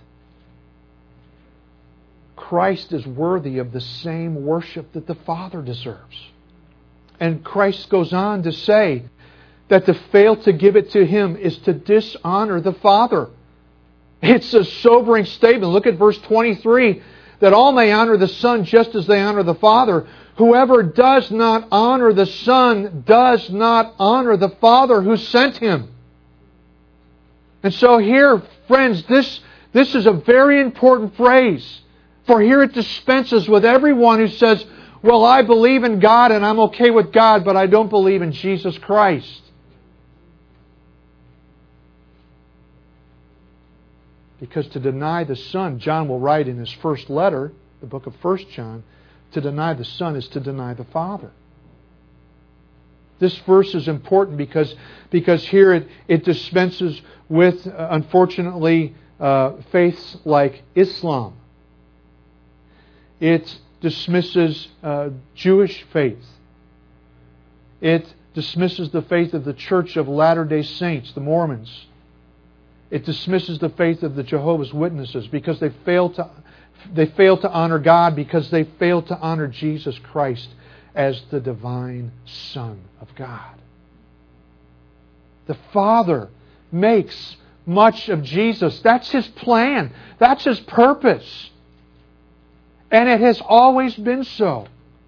Christ is worthy of the same worship that the Father deserves. And Christ goes on to say that to fail to give it to Him is to dishonor the Father. It's a sobering statement. Look at verse twenty-three. That all may honor the Son just as they honor the Father. Whoever does not honor the Son does not honor the Father who sent Him. And so here, friends, this, this is a very important phrase. For here it dispenses with everyone who says, well, I believe in God and I'm okay with God, but I don't believe in Jesus Christ. Because to deny the Son, John will write in his first letter, the book of First John, to deny the Son is to deny the Father. This verse is important because, because here it, it dispenses with, uh, unfortunately, uh, faiths like Islam. It dismisses uh, Jewish faith. It dismisses the faith of the Church of Latter-day Saints, the Mormons. It dismisses the faith of the Jehovah's Witnesses because they fail to they fail to honor God, because they fail to honor Jesus Christ as the divine Son of God. The Father makes much of Jesus. That's His plan. That's His purpose. And it has always been so.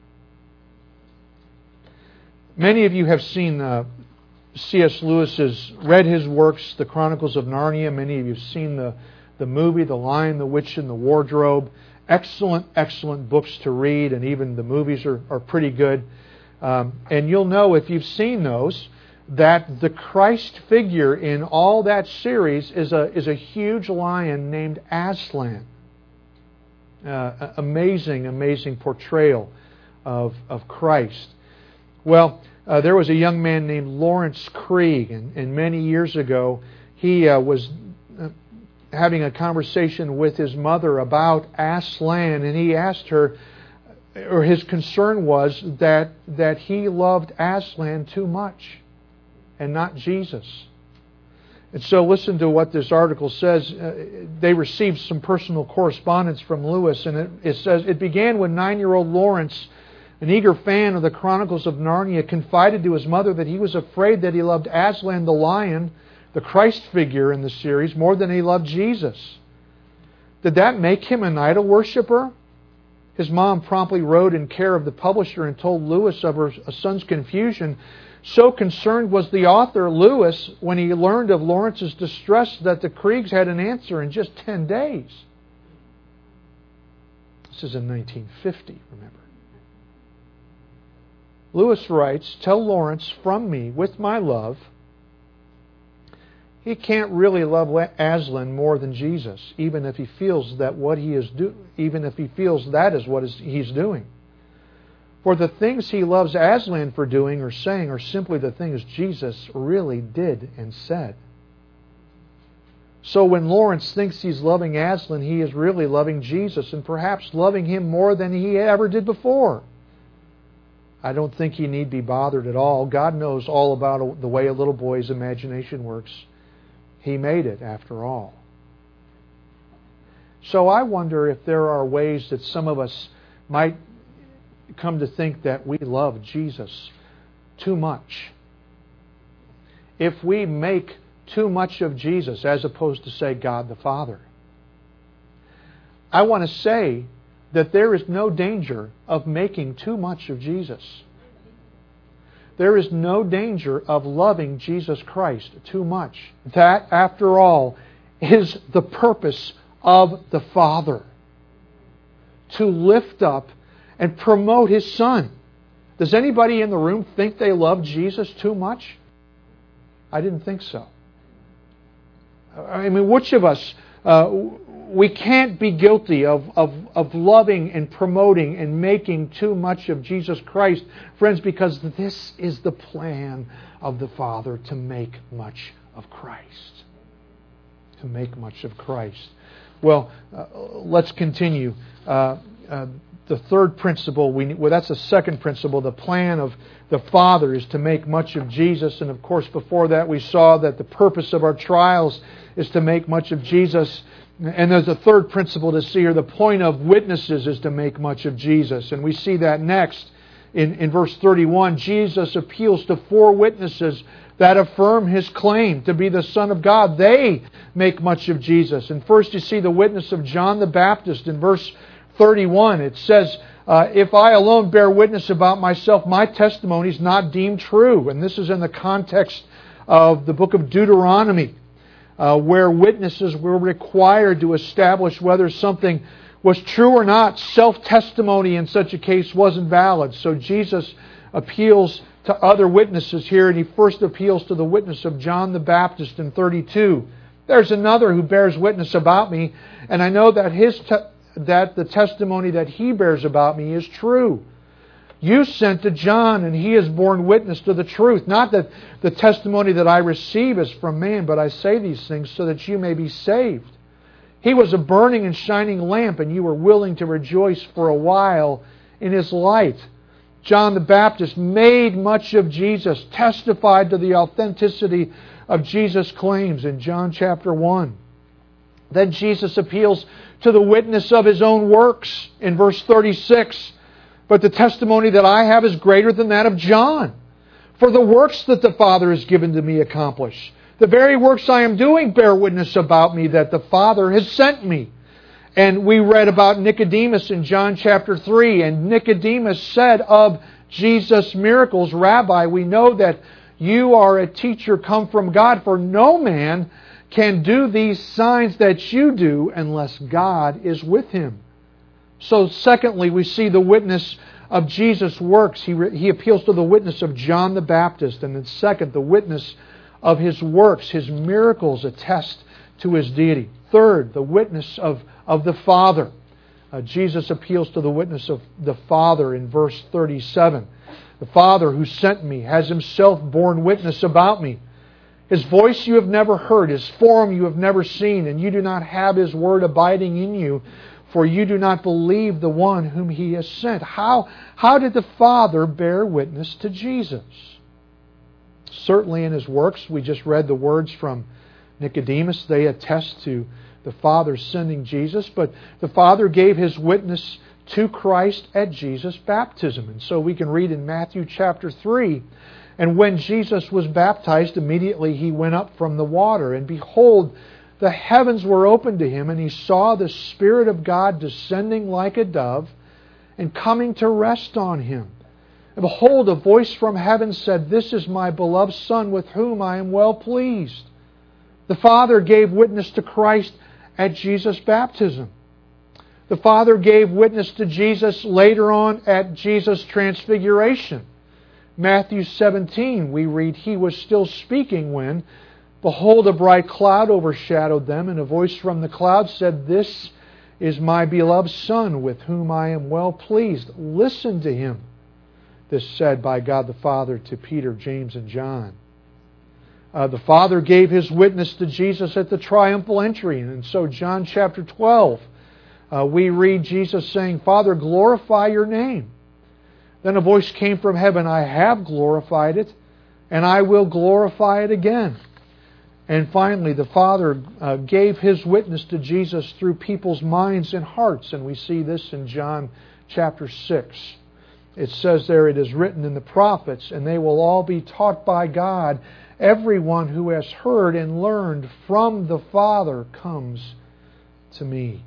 Many of you have seen uh, C S Lewis's, read his works, The Chronicles of Narnia. Many of you have seen the, the movie, The Lion, the Witch, and the Wardrobe. Excellent, excellent books to read, and even the movies are, are pretty good. Um, and you'll know, if you've seen those, that the Christ figure in all that series is a, is a huge lion named Aslan. Uh, amazing, amazing portrayal of, of Christ. Well, uh, there was a young man named Lawrence Krieg, and, and many years ago he uh, was uh, having a conversation with his mother about Aslan, and he asked her, or his concern was that, that he loved Aslan too much and not Jesus. And so listen to what this article says. Uh, they received some personal correspondence from Lewis, and it, it says, it began when nine-year-old Lawrence, an eager fan of the Chronicles of Narnia, confided to his mother that he was afraid that he loved Aslan the lion, the Christ figure in the series, more than he loved Jesus. Did that make him an idol worshiper? His mom promptly wrote in care of the publisher and told Lewis of her son's confusion. So concerned was the author, Lewis, when he learned of Lawrence's distress, that the Kriegs had an answer in just ten days. This is in nineteen fifty, remember. Lewis writes, "Tell Lawrence from me, with my love, he can't really love Aslan more than Jesus, even if he feels that what he is do, even if he feels that is what is, he's doing. For the things he loves Aslan for doing or saying are simply the things Jesus really did and said. So when Lawrence thinks he's loving Aslan, he is really loving Jesus, and perhaps loving Him more than he ever did before. I don't think he need be bothered at all. God knows all about the way a little boy's imagination works. He made it, after all." So I wonder if there are ways that some of us might come to think that we love Jesus too much. If we make too much of Jesus as opposed to, say, God the Father. I want to say that there is no danger of making too much of Jesus. There is no danger of loving Jesus Christ too much. That, after all, is the purpose of the Father. To lift up and promote His Son. Does anybody in the room think they love Jesus too much? I didn't think so. I mean, which of us, uh, we can't be guilty of, of, of loving and promoting and making too much of Jesus Christ, friends, because this is the plan of the Father, to make much of Christ. To make much of Christ. Well, uh, let's continue. Uh, uh, the third principle, we well, that's the second principle. The plan of the Father is to make much of Jesus. And of course, before that, we saw that the purpose of our trials is to make much of Jesus. And there's a third principle to see here. The point of witnesses is to make much of Jesus. And we see that next in, in verse thirty-one. Jesus appeals to four witnesses that affirm His claim to be the Son of God. They make much of Jesus. And first you see the witness of John the Baptist in verse thirty-one. It says, uh, if I alone bear witness about myself, my testimony is not deemed true. And this is in the context of the book of Deuteronomy, uh, where witnesses were required to establish whether something was true or not. Self-testimony in such a case wasn't valid. So Jesus appeals to other witnesses here, and He first appeals to the witness of John the Baptist in thirty-two. There's another who bears witness about me, and I know that his te- that the testimony that he bears about me is true. You sent to John, and he has borne witness to the truth. Not that the testimony that I receive is from man, but I say these things so that you may be saved. He was a burning and shining lamp, and you were willing to rejoice for a while in his light. John the Baptist made much of Jesus, testified to the authenticity of Jesus' claims in John chapter one. Then Jesus appeals to the witness of His own works in verse thirty-six. But the testimony that I have is greater than that of John. For the works that the Father has given to me accomplish. The very works I am doing bear witness about me that the Father has sent me. And we read about Nicodemus in John chapter three. And Nicodemus said of Jesus' miracles, Rabbi, we know that you are a teacher come from God, for no man can do these signs that you do unless God is with him. So secondly, we see the witness of Jesus' works. He, re- he appeals to the witness of John the Baptist. And then second, the witness of His works. His miracles attest to His deity. Third, the witness of, of the Father. Uh, Jesus appeals to the witness of the Father in verse thirty-seven. The Father who sent me has Himself borne witness about me. His voice you have never heard, His form you have never seen, and you do not have His word abiding in you, for you do not believe the one whom He has sent. How, how did the Father bear witness to Jesus? Certainly in His works. We just read the words from Nicodemus. They attest to the Father sending Jesus. But the Father gave His witness to Christ at Jesus' baptism. And so we can read in Matthew chapter three, and when Jesus was baptized, immediately He went up from the water. And behold, the heavens were opened to Him, and He saw the Spirit of God descending like a dove and coming to rest on Him. And behold, a voice from heaven said, This is my beloved Son, with whom I am well pleased. The Father gave witness to Christ at Jesus' baptism. The Father gave witness to Jesus later on at Jesus' transfiguration. Matthew seventeen, we read, He was still speaking when, behold, a bright cloud overshadowed them, and a voice from the cloud said, This is my beloved Son, with whom I am well pleased. Listen to Him. This said by God the Father to Peter, James, and John. Uh, the Father gave His witness to Jesus at the triumphal entry. And so John chapter twelve, uh, we read Jesus saying, Father, glorify Your name. Then a voice came from heaven, I have glorified it, and I will glorify it again. And finally, the Father uh, gave His witness to Jesus through people's minds and hearts. And we see this in John chapter six. It says there, it is written in the prophets, and they will all be taught by God. Everyone who has heard and learned from the Father comes to me.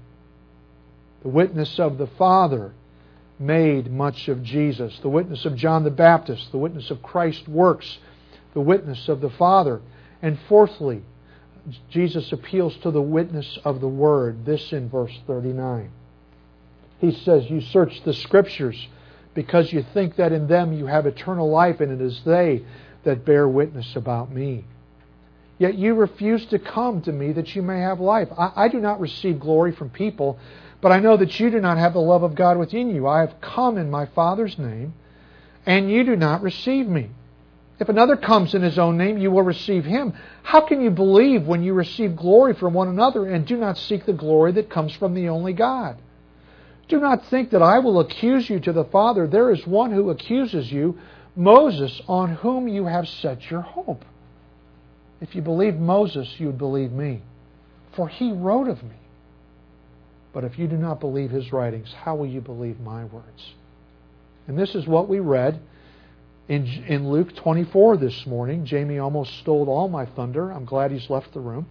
The witness of the Father made much of Jesus. The witness of John the Baptist. The witness of Christ's works. The witness of the Father. And fourthly, Jesus appeals to the witness of the Word. This in verse thirty-nine. He says, You search the Scriptures because you think that in them you have eternal life, and it is they that bear witness about me. Yet you refuse to come to me that you may have life. I, I do not receive glory from people, but I know that you do not have the love of God within you. I have come in my Father's name, and you do not receive me. If another comes in his own name, you will receive him. How can you believe when you receive glory from one another and do not seek the glory that comes from the only God? Do not think that I will accuse you to the Father. There is one who accuses you, Moses, on whom you have set your hope. If you believed Moses, you would believe me, for he wrote of me. But if you do not believe his writings, how will you believe my words? And this is what we read in, in Luke twenty-four this morning. Jamie almost stole all my thunder. I'm glad he's left the room.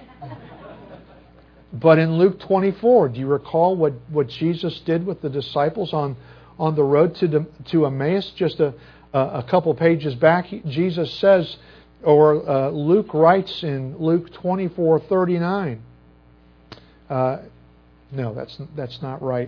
But in Luke twenty-four, do you recall what, what Jesus did with the disciples on, on the road to, to Emmaus? Just a, a couple pages back, Jesus says, or uh, Luke writes in Luke twenty-four thirty-nine. Uh, no, that's that's not right.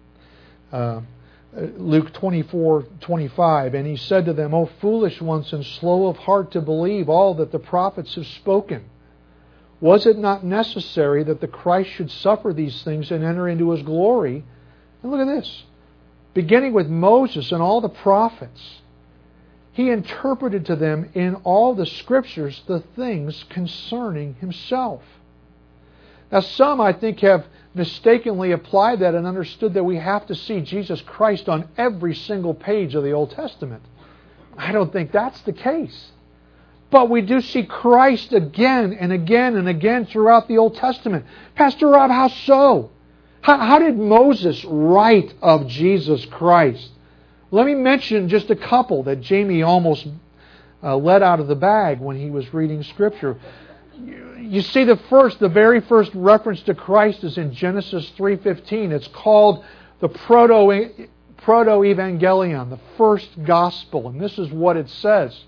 Uh, Luke twenty-four twenty-five, and he said to them, O foolish ones and slow of heart to believe all that the prophets have spoken. Was it not necessary that the Christ should suffer these things and enter into his glory? And look at this. Beginning with Moses and all the prophets, he interpreted to them in all the Scriptures the things concerning himself. Now some, I think, have mistakenly applied that and understood that we have to see Jesus Christ on every single page of the Old Testament. I don't think that's the case. But we do see Christ again and again and again throughout the Old Testament. Pastor Rob, how so? How, how did Moses write of Jesus Christ? Let me mention just a couple that Jamie almost uh, let out of the bag when he was reading Scripture. You, you see the first, the very first reference to Christ is in Genesis three fifteen. It's called the Proto, Proto-Evangelion, the first gospel. And this is what it says.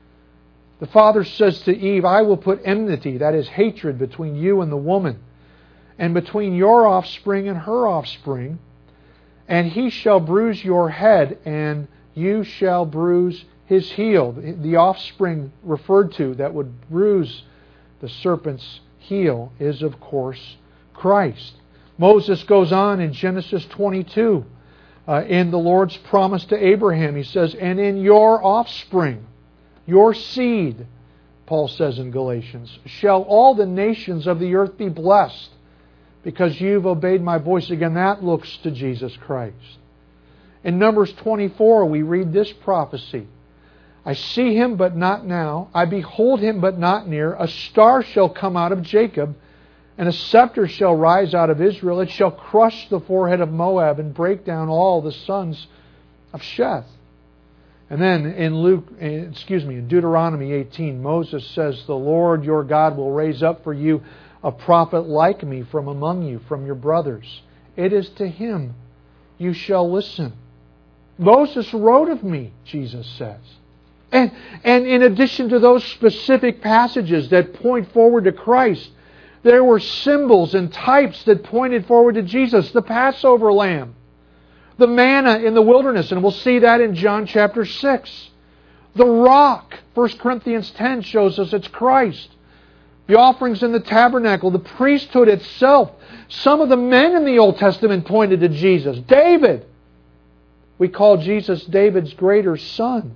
The Father says to Eve, I will put enmity, that is hatred, between you and the woman, and between your offspring and her offspring. And he shall bruise your head, and you shall bruise his heel. The offspring referred to that would bruise the serpent's heel is, of course, Christ. Moses goes on in Genesis twenty-two. Uh, in the Lord's promise to Abraham, he says, and in your offspring, your seed, Paul says in Galatians, shall all the nations of the earth be blessed, because you've obeyed my voice. Again, that looks to Jesus Christ. In Numbers twenty-four, we read this prophecy. I see him, but not now. I behold him, but not near. A star shall come out of Jacob, and a scepter shall rise out of Israel. It shall crush the forehead of Moab and break down all the sons of Sheth. And then in Luke, excuse me, in Deuteronomy eighteen, Moses says, the Lord your God will raise up for you a prophet like me from among you, from your brothers. It is to him you shall listen. Moses wrote of me, Jesus says. And, and in addition to those specific passages that point forward to Christ, there were symbols and types that pointed forward to Jesus. The Passover lamb, the manna in the wilderness, and we'll see that in John chapter six. The rock, First Corinthians ten shows us it's Christ. The offerings in the tabernacle, the priesthood itself. Some of the men in the Old Testament pointed to Jesus. David. We call Jesus David's greater son.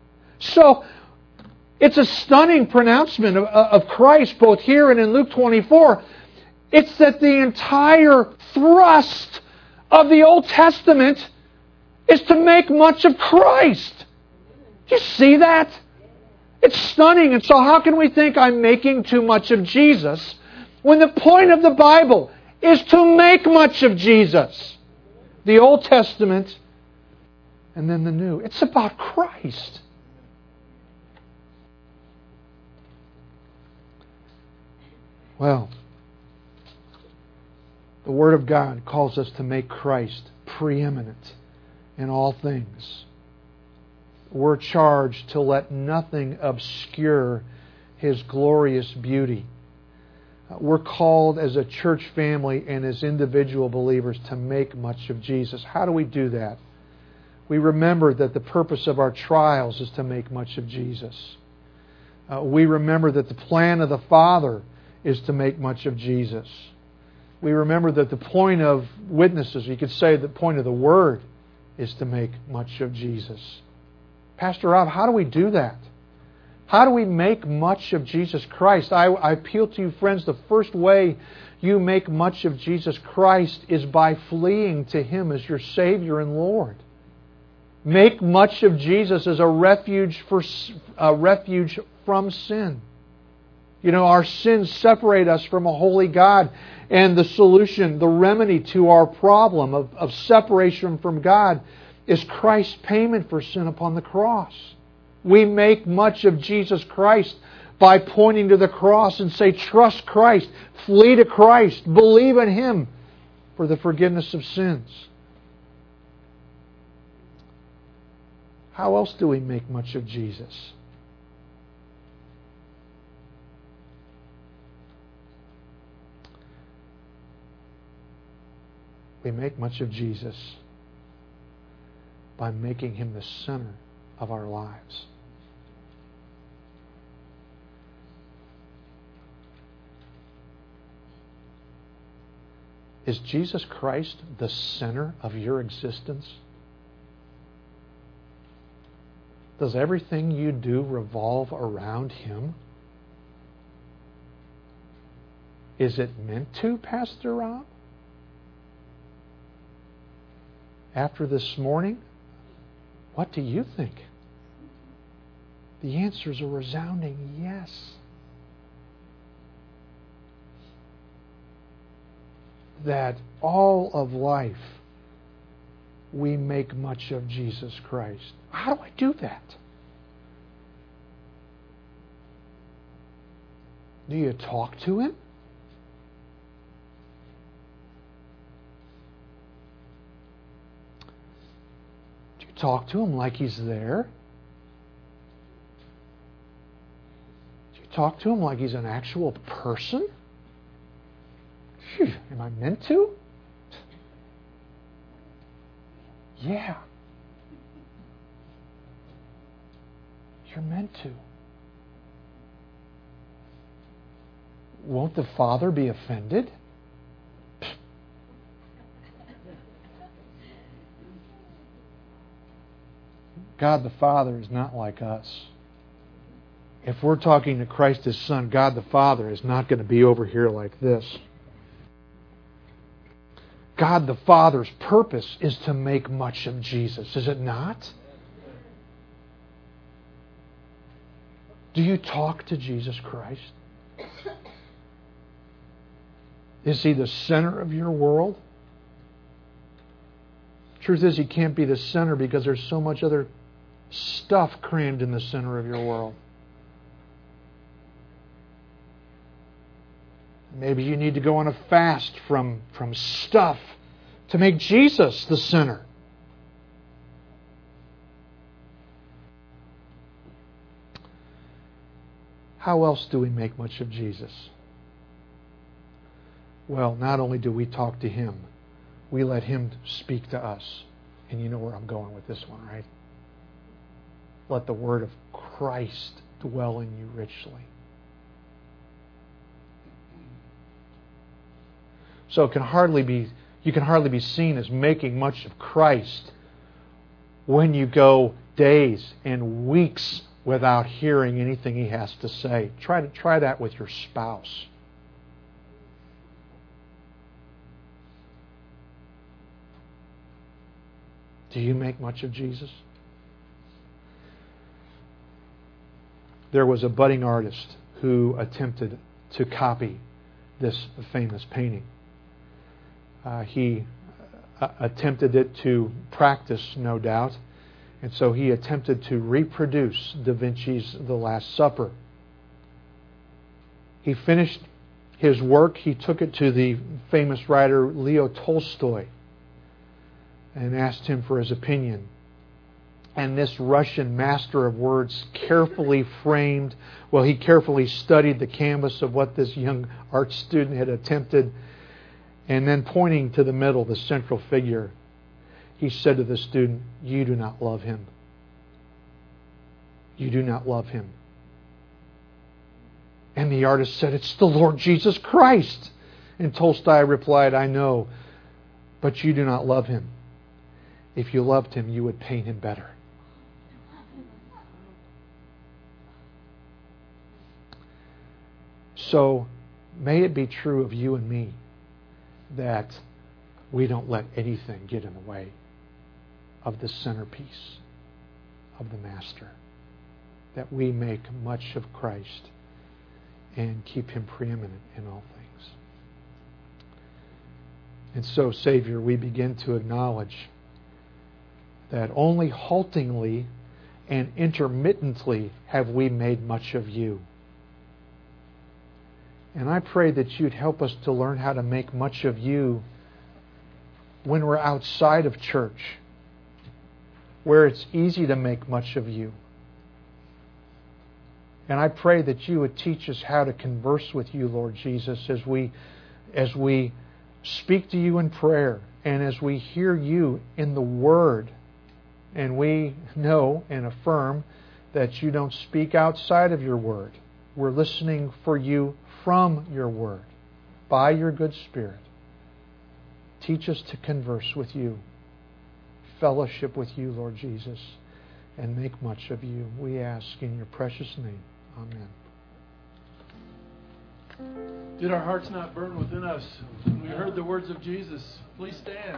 So, it's a stunning pronouncement of, of Christ both here and in Luke twenty-four. It's that the entire thrust of the Old Testament is to make much of Christ. Do you see that? It's stunning. And so how can we think I'm making too much of Jesus when the point of the Bible is to make much of Jesus? The Old Testament and then the New. It's about Christ. Well, the Word of God calls us to make Christ preeminent in all things. We're charged to let nothing obscure His glorious beauty. We're called as a church family and as individual believers to make much of Jesus. How do we do that? We remember that the purpose of our trials is to make much of Jesus. Uh, we remember that the plan of the Father is to make much of Jesus. We remember that the point of witnesses, you could say the point of the Word, is to make much of Jesus. Pastor Rob, how do we do that? How do we make much of Jesus Christ? I, I appeal to you, friends, the first way you make much of Jesus Christ is by fleeing to Him as your Savior and Lord. Make much of Jesus as a refuge for a refuge from sin. You know, our sins separate us from a holy God, and the solution, the remedy to our problem of, of separation from God is Christ's payment for sin upon the cross. We make much of Jesus Christ by pointing to the cross and say, trust Christ, flee to Christ, believe in Him for the forgiveness of sins. How else do we make much of Jesus? We make much of Jesus by making Him the center of our lives. Is Jesus Christ the center of your existence? Does everything you do revolve around Him? Is it meant to, Pastor Rob? After this morning, what do you think? The answer is a resounding yes. That all of life we make much of Jesus Christ. How do I do that? Do you talk to Him? Do you talk to Him like He's there? Do you talk to Him like He's an actual person? Phew, am I meant to? Yeah. You're meant to. Won't the Father be offended? God the Father is not like us. If we're talking to Christ His Son, God the Father is not going to be over here like this. God the Father's purpose is to make much of Jesus, is it not? Do you talk to Jesus Christ? Is He the center of your world? Truth is, He can't be the center because there's so much other stuff crammed in the center of your world. Maybe you need to go on a fast from, from stuff to make Jesus the center. How else do we make much of Jesus? Well, not only do we talk to Him, we let Him speak to us. And you know where I'm going with this one, right? Let the word of Christ dwell in you richly. So it can hardly be, you can hardly be seen as making much of Christ when you go days and weeks without hearing anything He has to say. Try to try that with your spouse. Do you make much of Jesus? There was a budding artist who attempted to copy this famous painting. Uh, he uh, attempted it to practice, no doubt, and so he attempted to reproduce Da Vinci's The Last Supper. He finished his work. He took it to the famous writer Leo Tolstoy and asked him for his opinion. And this Russian master of words carefully framed, well, he carefully studied the canvas of what this young art student had attempted, and then pointing to the middle, the central figure, he said to the student, "You do not love him. You do not love him." And the artist said, "It's the Lord Jesus Christ." And Tolstoy replied, "I know, but you do not love him. If you loved him, you would paint him better." So, may it be true of you and me that we don't let anything get in the way of the centerpiece of the Master. That we make much of Christ and keep Him preeminent in all things. And so, Savior, we begin to acknowledge that only haltingly and intermittently have we made much of You. And I pray that You'd help us to learn how to make much of You when we're outside of church, where it's easy to make much of You. And I pray that You would teach us how to converse with You, Lord Jesus, as we as we speak to You in prayer and as we hear You in the Word. And we know and affirm that You don't speak outside of Your Word. We're listening for You from Your Word, by Your good Spirit. Teach us to converse with You, fellowship with You, Lord Jesus, and make much of You. We ask in Your precious name. Amen. Did our hearts not burn within us when we heard the words of Jesus? Please stand.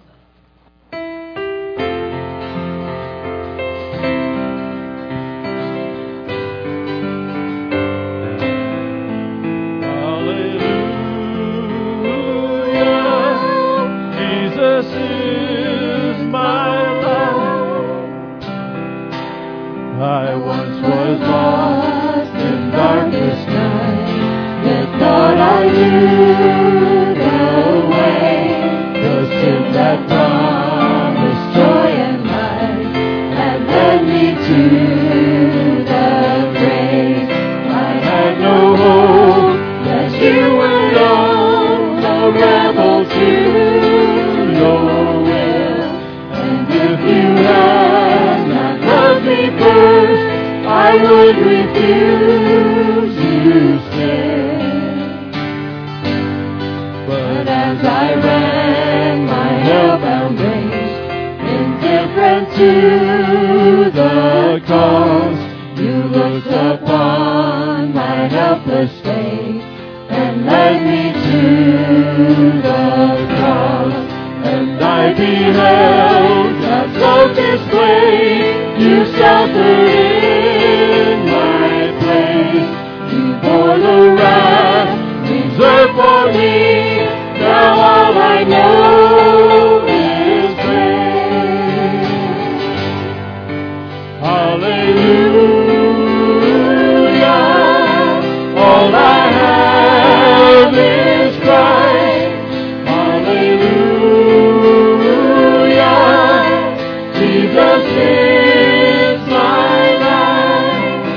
I once was lost in darkest night, yet thought I knew the way. The sin that promised joy and life had led me to the grave. I had no hope that You were known, a rebel to Your will. And if You had not loved me first, I would refuse to stay. But as I ran my hell-bound race, indifferent to the cause, You looked upon my helpless state and led me to the cross. And I beheld God's love displayed. You suffered in my place. You bore the wrath reserved for me. Now all I know is grace. Hallelujah. All I have is Christ. Hallelujah. Jesus is my life.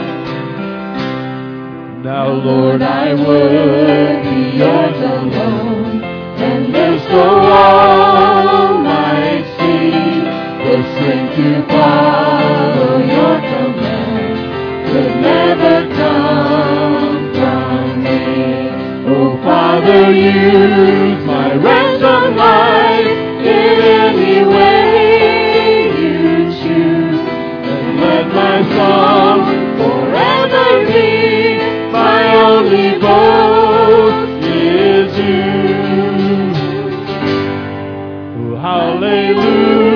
Now, Lord, I would be Yours alone, and live so all might see. The strength to follow Your command could never come from me. Oh, Father, use my ransom life in any way You choose, and let my song forever be my only boast is You. Oh, hallelujah.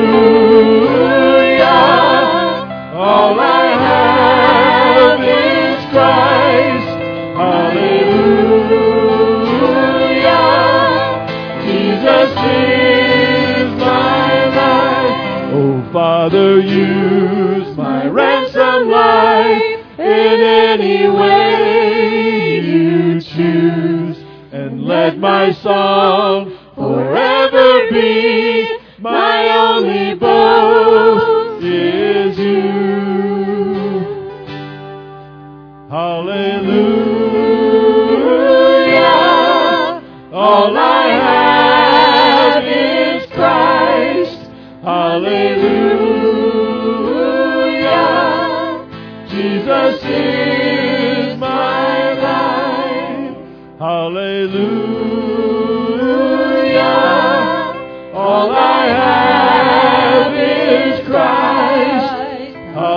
All I have is Christ. Hallelujah. Jesus is my life. Oh, Father, use my ransom life in any way You choose, and let my song forever be my only boast is You. Hallelujah. All I have is Christ. Hallelujah. Hallelujah. Jesus is my life. Hallelujah. All I have is Christ.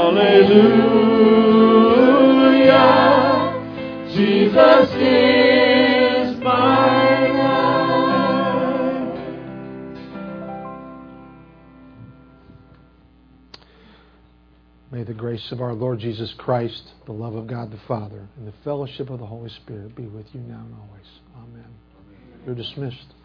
Hallelujah. Jesus is my life. May the grace of our Lord Jesus Christ, the love of God the Father, and the fellowship of the Holy Spirit be with you now and always. Amen. You're dismissed.